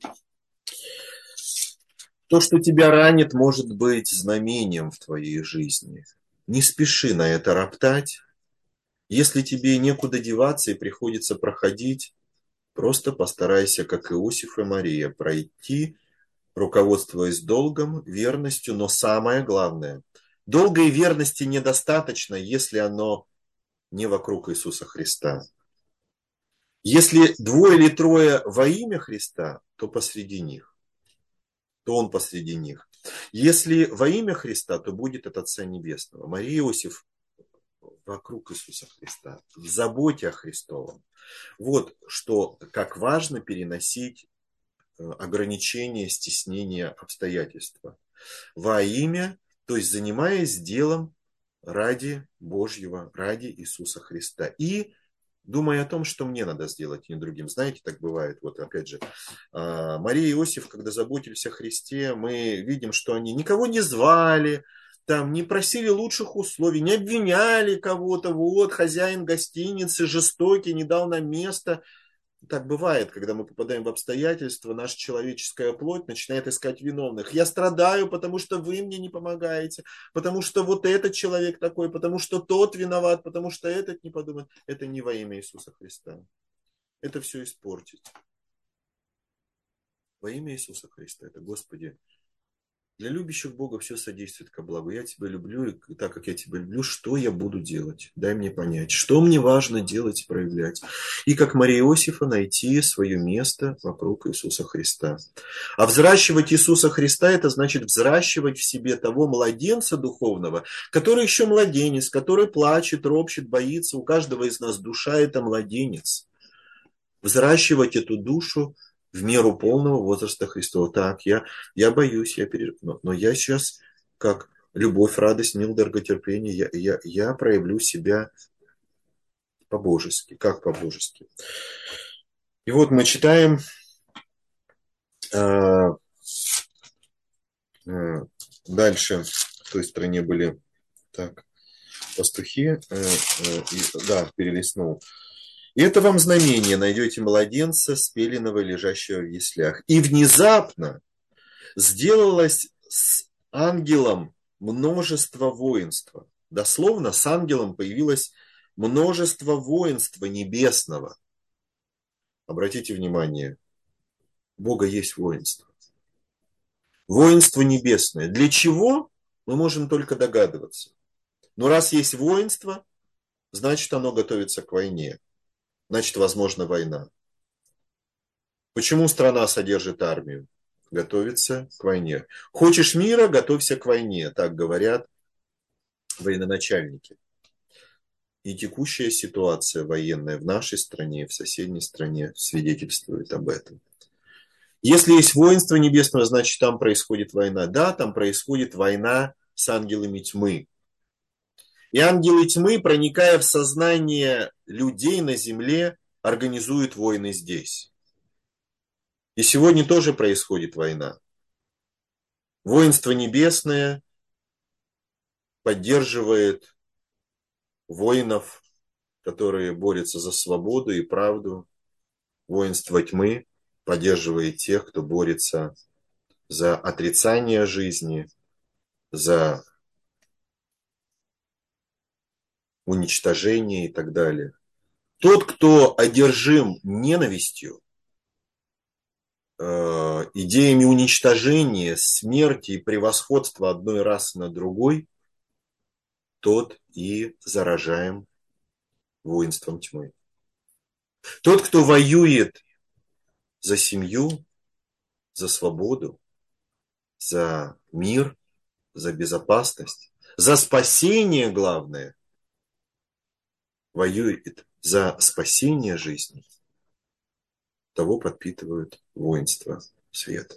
То, что тебя ранит, может быть знамением в твоей жизни. Не спеши на это роптать. Если тебе некуда деваться и приходится проходить, просто постарайся, как Иосиф и Мария, пройти, руководствуясь долгом, верностью, но самое главное, долга и верности недостаточно, если оно не вокруг Иисуса Христа. Если двое или трое во имя Христа, то посреди них, то Он посреди них. Если во имя Христа, то будет от Отца Небесного. Мария и Иосиф вокруг Иисуса Христа, в заботе о Христовом. Вот что, как важно переносить ограничения, стеснения, обстоятельства. Во имя, то есть занимаясь делом ради Божьего, ради Иисуса Христа. И думая о том, что мне надо сделать, и не другим. Знаете, так бывает. Вот опять же, Мария и Иосиф, когда заботились о Христе, мы видим, что они никого не звали, там не просили лучших условий, не обвиняли кого-то. Вот, хозяин гостиницы жестокий, не дал нам место. Так бывает, когда мы попадаем в обстоятельства, наша человеческая плоть начинает искать виновных. Я страдаю, потому что вы мне не помогаете, потому что вот этот человек такой, потому что тот виноват, потому что этот не подумает. Это не во имя Иисуса Христа. Это все испортить. Во имя Иисуса Христа. Это, Господи, для любящих Бога все содействует ко благу. Я Тебя люблю, и так как я Тебя люблю, что я буду делать? Дай мне понять, что мне важно делать и проявлять. И как Мария Иосифа найти свое место вокруг Иисуса Христа. А взращивать Иисуса Христа, это значит взращивать в себе того младенца духовного, который еще младенец, который плачет, ропщет, боится. У каждого из нас душа – это младенец. Взращивать эту душу в меру полного возраста Христова. Так, я боюсь, но я сейчас, как любовь, радость, мир, долготерпение, я проявлю себя по-божески. Как по-божески? И вот мы читаем э, дальше. В той стране были так, пастухи. Да, перелистнул. И это вам знамение, найдете младенца, спеленного, лежащего в яслях. И внезапно сделалось с ангелом множество воинства. Дословно с ангелом появилось множество воинства небесного. Обратите внимание, у Бога есть воинство. Воинство небесное. Для чего? Мы можем только догадываться. Но раз есть воинство, значит оно готовится к войне. Значит, возможна война. Почему страна содержит армию? Готовится к войне. Хочешь мира, готовься к войне, так говорят военачальники. И текущая ситуация военная в нашей стране, в соседней стране свидетельствует об этом. Если есть воинство небесное, значит там происходит война. Да, там происходит война с ангелами тьмы. И ангелы тьмы, проникая в сознание людей на земле, организуют войны здесь. И сегодня тоже происходит война. Воинство небесное поддерживает воинов, которые борются за свободу и правду. Воинство тьмы поддерживает тех, кто борется за отрицание жизни, за уничтожение и так далее. Тот, кто одержим ненавистью, идеями уничтожения, смерти и превосходства одной расы над другой, тот и заражаем воинством тьмы. Тот, кто воюет за семью, за свободу, за мир, за безопасность, за спасение, главное, воюет за спасение жизни, того подпитывают воинство света.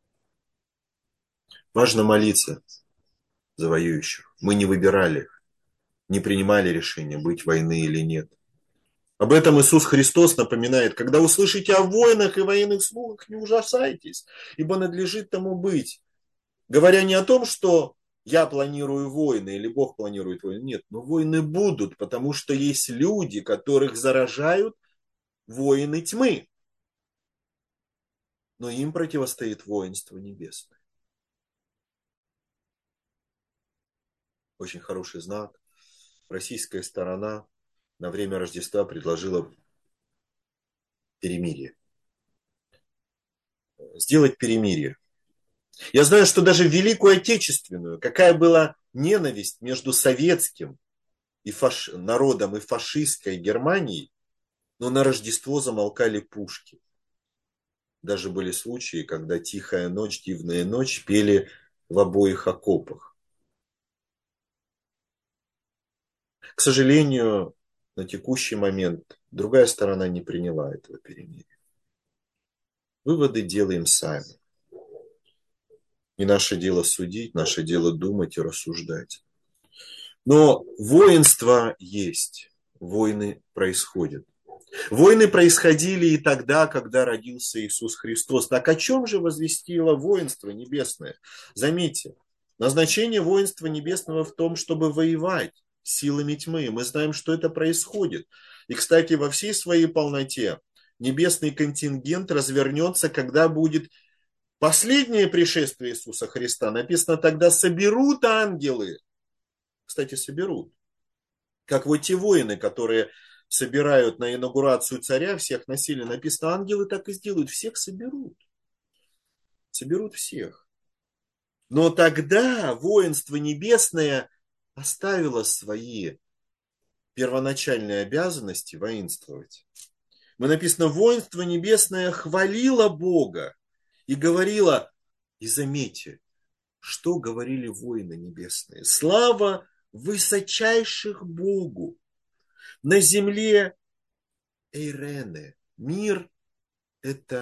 Важно молиться за воюющих. Мы не выбирали, не принимали решение, быть войны или нет. Об этом Иисус Христос напоминает: когда услышите о войнах и военных слухах, не ужасайтесь, ибо надлежит тому быть. Говоря не о том, что я планирую войны или Бог планирует войны. Нет, но войны будут, потому что есть люди, которых заражают воины тьмы. Но им противостоит воинство небесное. Очень хороший знак. Российская сторона на время Рождества предложила перемирие. Сделать перемирие. Я знаю, что даже в Великую Отечественную, какая была ненависть между советским и народом и фашистской Германией, но на Рождество замолкали пушки. Даже были случаи, когда «Тихая ночь, дивная ночь» пели в обоих окопах. К сожалению, на текущий момент другая сторона не приняла этого перемирия. Выводы делаем сами. Не наше дело судить, наше дело думать и рассуждать. Но воинство есть, войны происходят. Войны происходили и тогда, когда родился Иисус Христос. Так о чем же возвестило воинство небесное? Заметьте, назначение воинства небесного в том, чтобы воевать силами тьмы. Мы знаем, что это происходит. И, кстати, во всей своей полноте небесный контингент развернется, когда будет последнее пришествие Иисуса Христа. Написано, тогда соберут ангелы. Кстати, соберут. Как вот те воины, которые собирают на инаугурацию царя, всех насилия, написано, ангелы так и сделают, всех соберут. Соберут всех. Но тогда воинство небесное оставило свои первоначальные обязанности воинствовать. Мы написано, воинство небесное хвалило Бога и говорило, и заметьте, что говорили воины небесные. Слава высочайших Богу. На земле Эйрене. Мир – это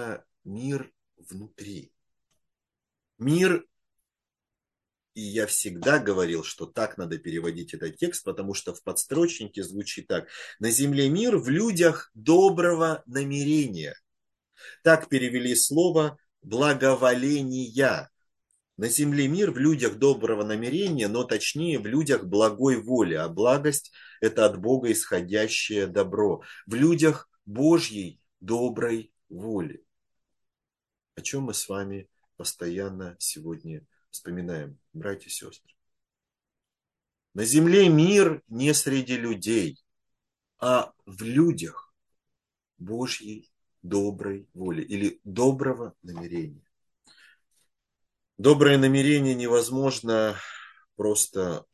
мир внутри. Мир, и я всегда говорил, что так надо переводить этот текст, потому что в подстрочнике звучит так. На земле мир в людях доброго намерения. Так перевели слово благоволения. На земле мир в людях доброго намерения, но точнее в людях благой воли. А благость – это от Бога исходящее добро. В людях Божьей доброй воли. О чем мы с вами постоянно сегодня вспоминаем, братья и сестры. На земле мир не среди людей, а в людях Божьей доброй воли или доброго намерения. Доброе намерение невозможно просто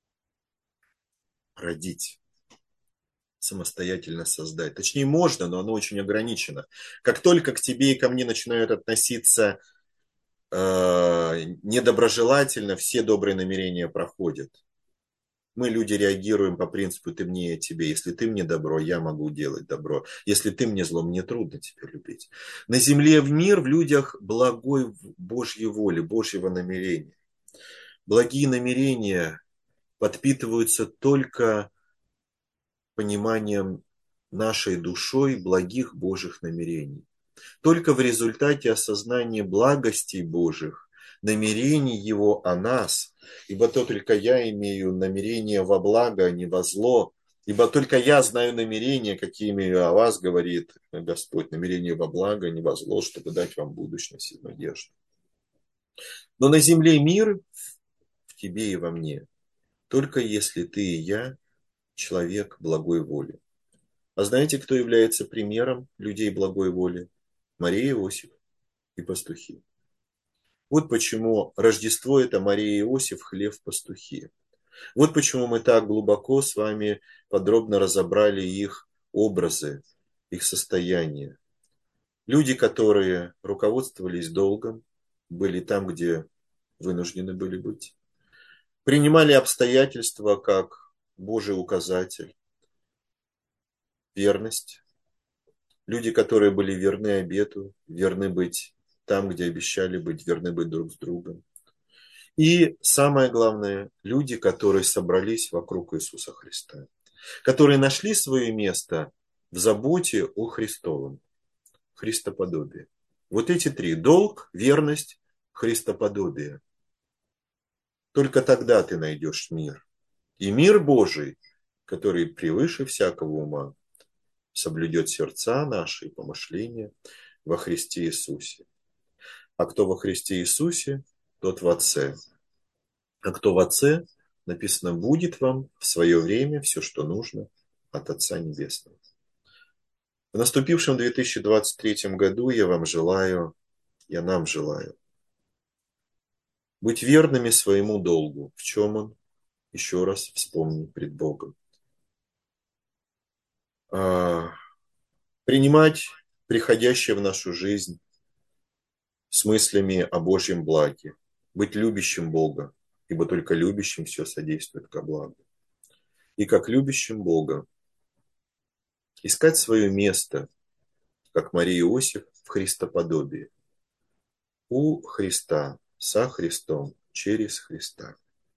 родить, самостоятельно создать. Точнее, можно, но оно очень ограничено. Как только к тебе и ко мне начинают относиться недоброжелательно, все добрые намерения проходят. Мы, люди, реагируем по принципу «ты мне, я тебе». Если ты мне добро, я могу делать добро. Если ты мне зло, мне трудно тебя любить. На земле в мир в людях благой Божьей воли, Божьего намерения. Благие намерения подпитываются только пониманием нашей душой благих Божьих намерений. Только в результате осознания благостей Божьих, намерений Его о нас, ибо то только я имею намерение во благо, а не во зло, ибо только я знаю намерения, какими о вас говорит Господь, намерение во благо, а не во зло, чтобы дать вам будущность и надежду. Но на земле мир в тебе и во мне, только если ты и я человек благой воли. А знаете, кто является примером людей благой воли? Мария, Иосиф и пастухи. Вот почему Рождество – это Мария и Иосиф, хлев, пастухи. Вот почему мы так глубоко с вами подробно разобрали их образы, их состояние. Люди, которые руководствовались долгом, были там, где вынуждены были быть. Принимали обстоятельства как Божий указатель, верность. Люди, которые были верны обету, верны быть там, где обещали быть, верны быть друг с другом. И самое главное, люди, которые собрались вокруг Иисуса Христа, которые нашли свое место в заботе о Христовом, Христоподобие. Вот эти три: долг, верность, Христоподобие. Только тогда ты найдешь мир. И мир Божий, который превыше всякого ума, соблюдет сердца наши и помышления во Христе Иисусе. А кто во Христе Иисусе, тот в Отце. А кто в Отце, написано, будет вам в свое время все, что нужно от Отца Небесного. В наступившем 2023 году я нам желаю быть верными своему долгу. В чем он? Еще раз вспомни пред Богом. Принимать приходящее в нашу жизнь с мыслями о Божьем благе. Быть любящим Бога, ибо только любящим все содействует ко благу. И как любящим Бога искать свое место, как Мария и Иосиф, в Христоподобии. У Христа, со Христом, через Христа.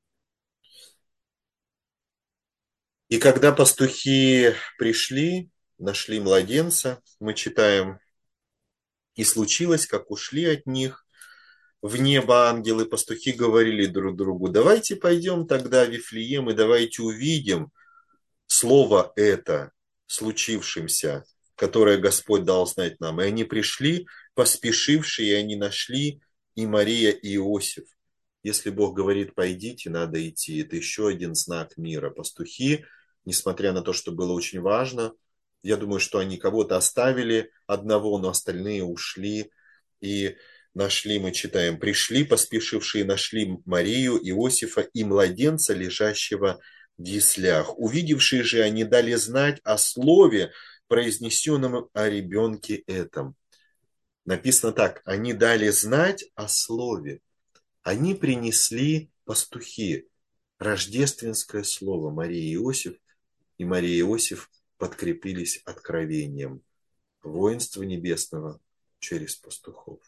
И когда пастухи пришли, нашли младенца, мы читаем, и случилось, как ушли от них в небо ангелы, пастухи говорили друг другу: давайте пойдем тогда в Вифлеем и давайте увидим слово это, случившимся, которое Господь дал знать нам. И они пришли, поспешившие, и они нашли и Мария, и Иосиф. Если Бог говорит пойдите, надо идти. Это еще один знак мира. Пастухи, несмотря на то, что было очень важно, я думаю, что они кого-то оставили одного, но остальные ушли и нашли, мы читаем, пришли поспешившие, нашли Марию, Иосифа и младенца, лежащего в яслях. Увидевшие же, они дали знать о слове, произнесенном о ребенке этом. Написано так: они дали знать о слове. Они принесли, пастухи, рождественское слово. Мария и Иосиф, и Мария и Иосиф подкрепились откровением воинства небесного, через пастухов.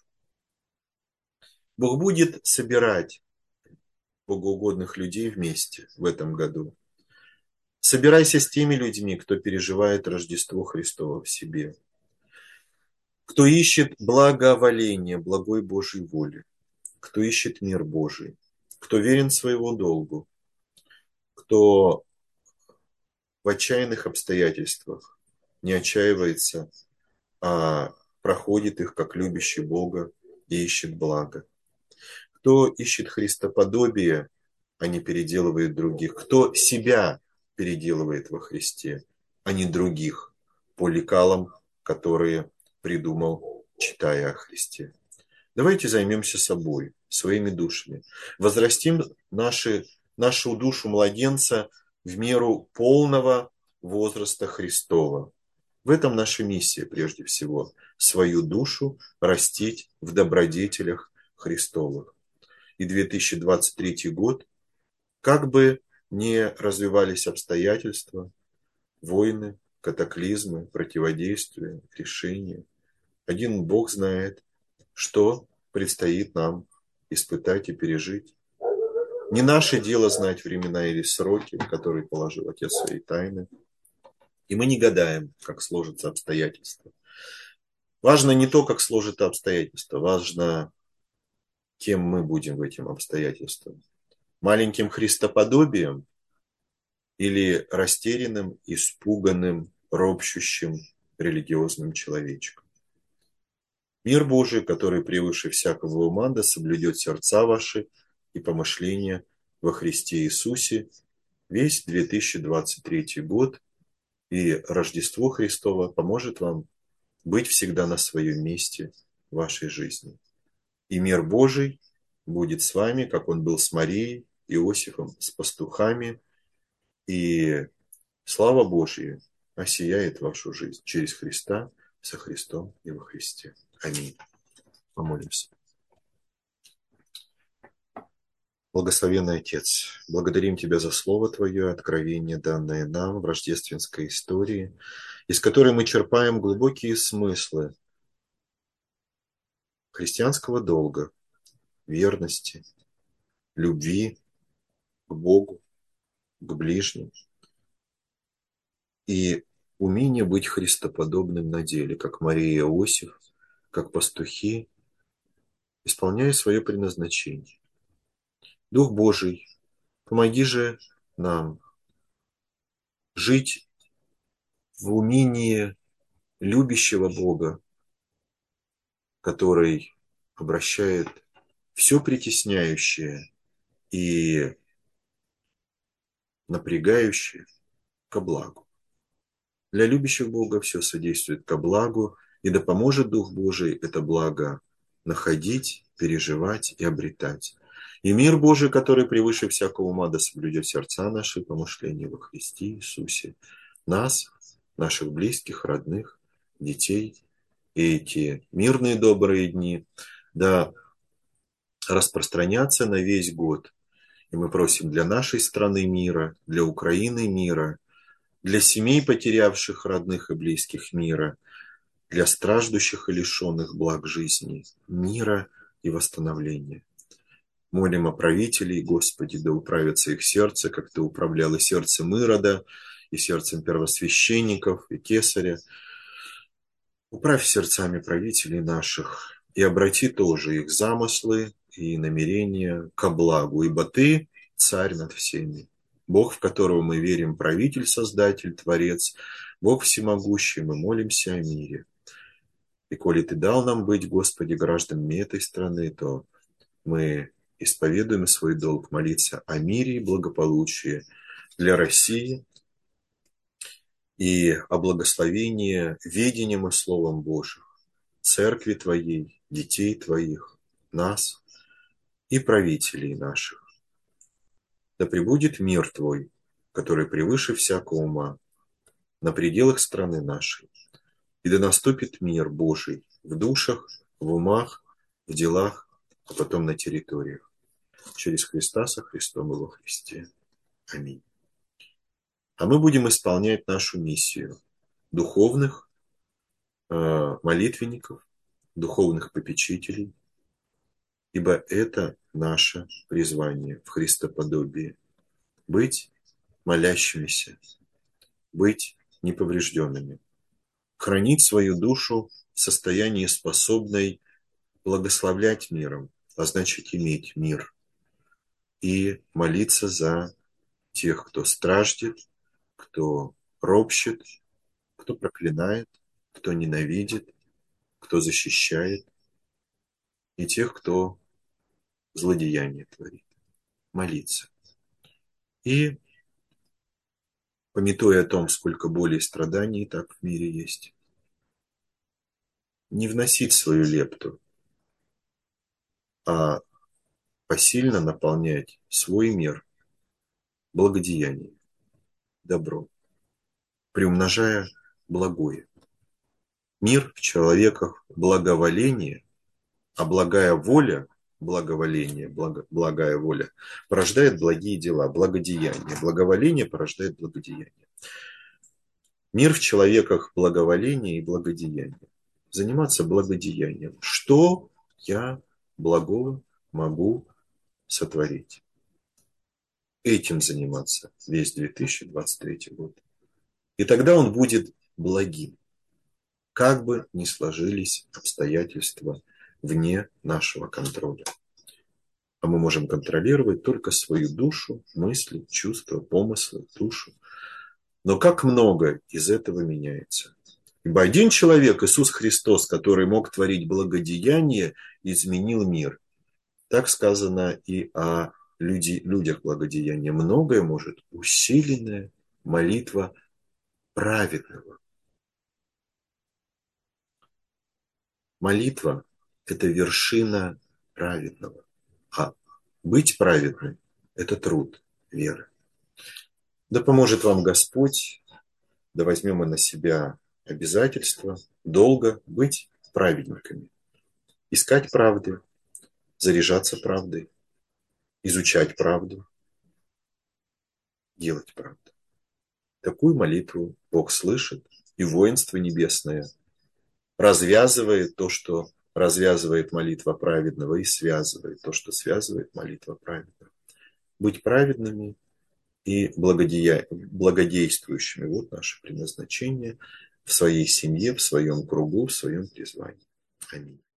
Бог будет собирать богоугодных людей вместе в этом году. Собирайся с теми людьми, кто переживает Рождество Христово в себе, кто ищет благоволение, благой Божьей воли, кто ищет мир Божий, кто верен своему долгу, кто в отчаянных обстоятельствах не отчаивается, а проходит их как любящий Бога и ищет благо. Кто ищет христоподобие, а не переделывает других. Кто себя переделывает во Христе, а не других по лекалам, которые придумал, читая о Христе. Давайте займемся собой, своими душами. Возрастим нашу душу младенца в меру полного возраста Христова. В этом наша миссия прежде всего. Свою душу растить в добродетелях Христовых. И 2023 год, как бы ни развивались обстоятельства, войны, катаклизмы, противодействия, решения, один Бог знает, что предстоит нам испытать и пережить. Не наше дело знать времена или сроки, в которые положил Отец свои тайны. И мы не гадаем, как сложатся обстоятельства. Важно не то, как сложатся обстоятельства, важно, кем мы будем в этих обстоятельствах. Маленьким христоподобием или растерянным, испуганным, ропщущим религиозным человечком. Мир Божий, который превыше всякого ума, да соблюдет сердца ваши и помышления во Христе Иисусе весь 2023 год, и Рождество Христово поможет вам быть всегда на своем месте в вашей жизни. И мир Божий будет с вами, как он был с Марией, Иосифом, с пастухами, и слава Божья осияет вашу жизнь через Христа, со Христом и во Христе. Аминь. Помолимся. Благословенный Отец, благодарим Тебя за Слово Твое, откровение, данное нам в рождественской истории, из которой мы черпаем глубокие смыслы христианского долга, верности, любви к Богу, к ближним и умение быть христоподобным на деле, как Мария и Иосиф, как пастухи, исполняя свое предназначение. Дух Божий, помоги же нам жить в умении любящего Бога, который обращает все притесняющее и напрягающее ко благу. Для любящих Бога все содействует ко благу, и да поможет Дух Божий это благо находить, переживать и обретать. И мир Божий, который превыше всякого ума, да соблюдет сердца наши и помышления во Христе Иисусе, нас, наших близких, родных, детей, и эти мирные добрые дни, да распространятся на весь год. И мы просим для нашей страны мира, для Украины мира, для семей, потерявших родных и близких мира, для страждущих и лишенных благ жизни, мира и восстановления. Молим о правителей, Господи, да управится их сердце, как Ты управлял и сердцем Ирода, и сердцем первосвященников, и кесаря. Управь сердцами правителей наших, и обрати тоже их замыслы и намерения ко благу, ибо Ты царь над всеми. Бог, в которого мы верим, правитель, создатель, творец, Бог всемогущий, мы молимся о мире. И коли Ты дал нам быть, Господи, гражданами этой страны, то мы исповедуем свой долг молиться о мире и благополучии для России и о благословении ведением и Словом Божьим, Церкви Твоей, детей Твоих, нас и правителей наших. Да пребудет мир Твой, который превыше всякого ума, на пределах страны нашей, и да наступит мир Божий в душах, в умах, в делах, а потом на территориях. Через Христа, со Христом и во Христе. Аминь. А мы будем исполнять нашу миссию духовных молитвенников, духовных попечителей, ибо это наше призвание в Христоподобии. Быть молящимися, быть неповрежденными, хранить свою душу в состоянии, способной благословлять миром, а значит иметь мир, и молиться за тех, кто страждет, кто ропщет, кто проклинает, кто ненавидит, кто защищает, и тех, кто злодеяние творит. Молиться. И, памятуя о том, сколько боли и страданий так в мире есть, не вносить свою лепту, а посильно наполнять свой мир благодеянием, добром, приумножая благое. Мир в человеках благоволение, а благая воля, благоволение, благая воля порождает благие дела, благодеяние. Благоволение порождает благодеяние. Мир в человеках благоволение и благодеяние. Заниматься благодеянием. Что я благого могу сотворить? Этим заниматься весь 2023 год. И тогда он будет благим. Как бы ни сложились обстоятельства вне нашего контроля. А мы можем контролировать только свою душу, мысли, чувства, помыслы, душу. Но как много из этого меняется. Ибо один человек, Иисус Христос, который мог творить благодеяние, изменил мир. Так сказано и о людях благодеяния. Многое может усиленная молитва праведного. Молитва – это вершина праведного. А быть праведным – это труд веры. Да поможет вам Господь, да возьмем мы на себя обязательство долго быть праведниками. Искать правды, заряжаться правдой, изучать правду, делать правду. Такую молитву Бог слышит, и воинство небесное развязывает то, что развязывает молитва праведного, и связывает то, что связывает молитва праведного. Быть праведными и благодействующими. Вот наше предназначение в своей семье, в своем кругу, в своем призвании. Аминь.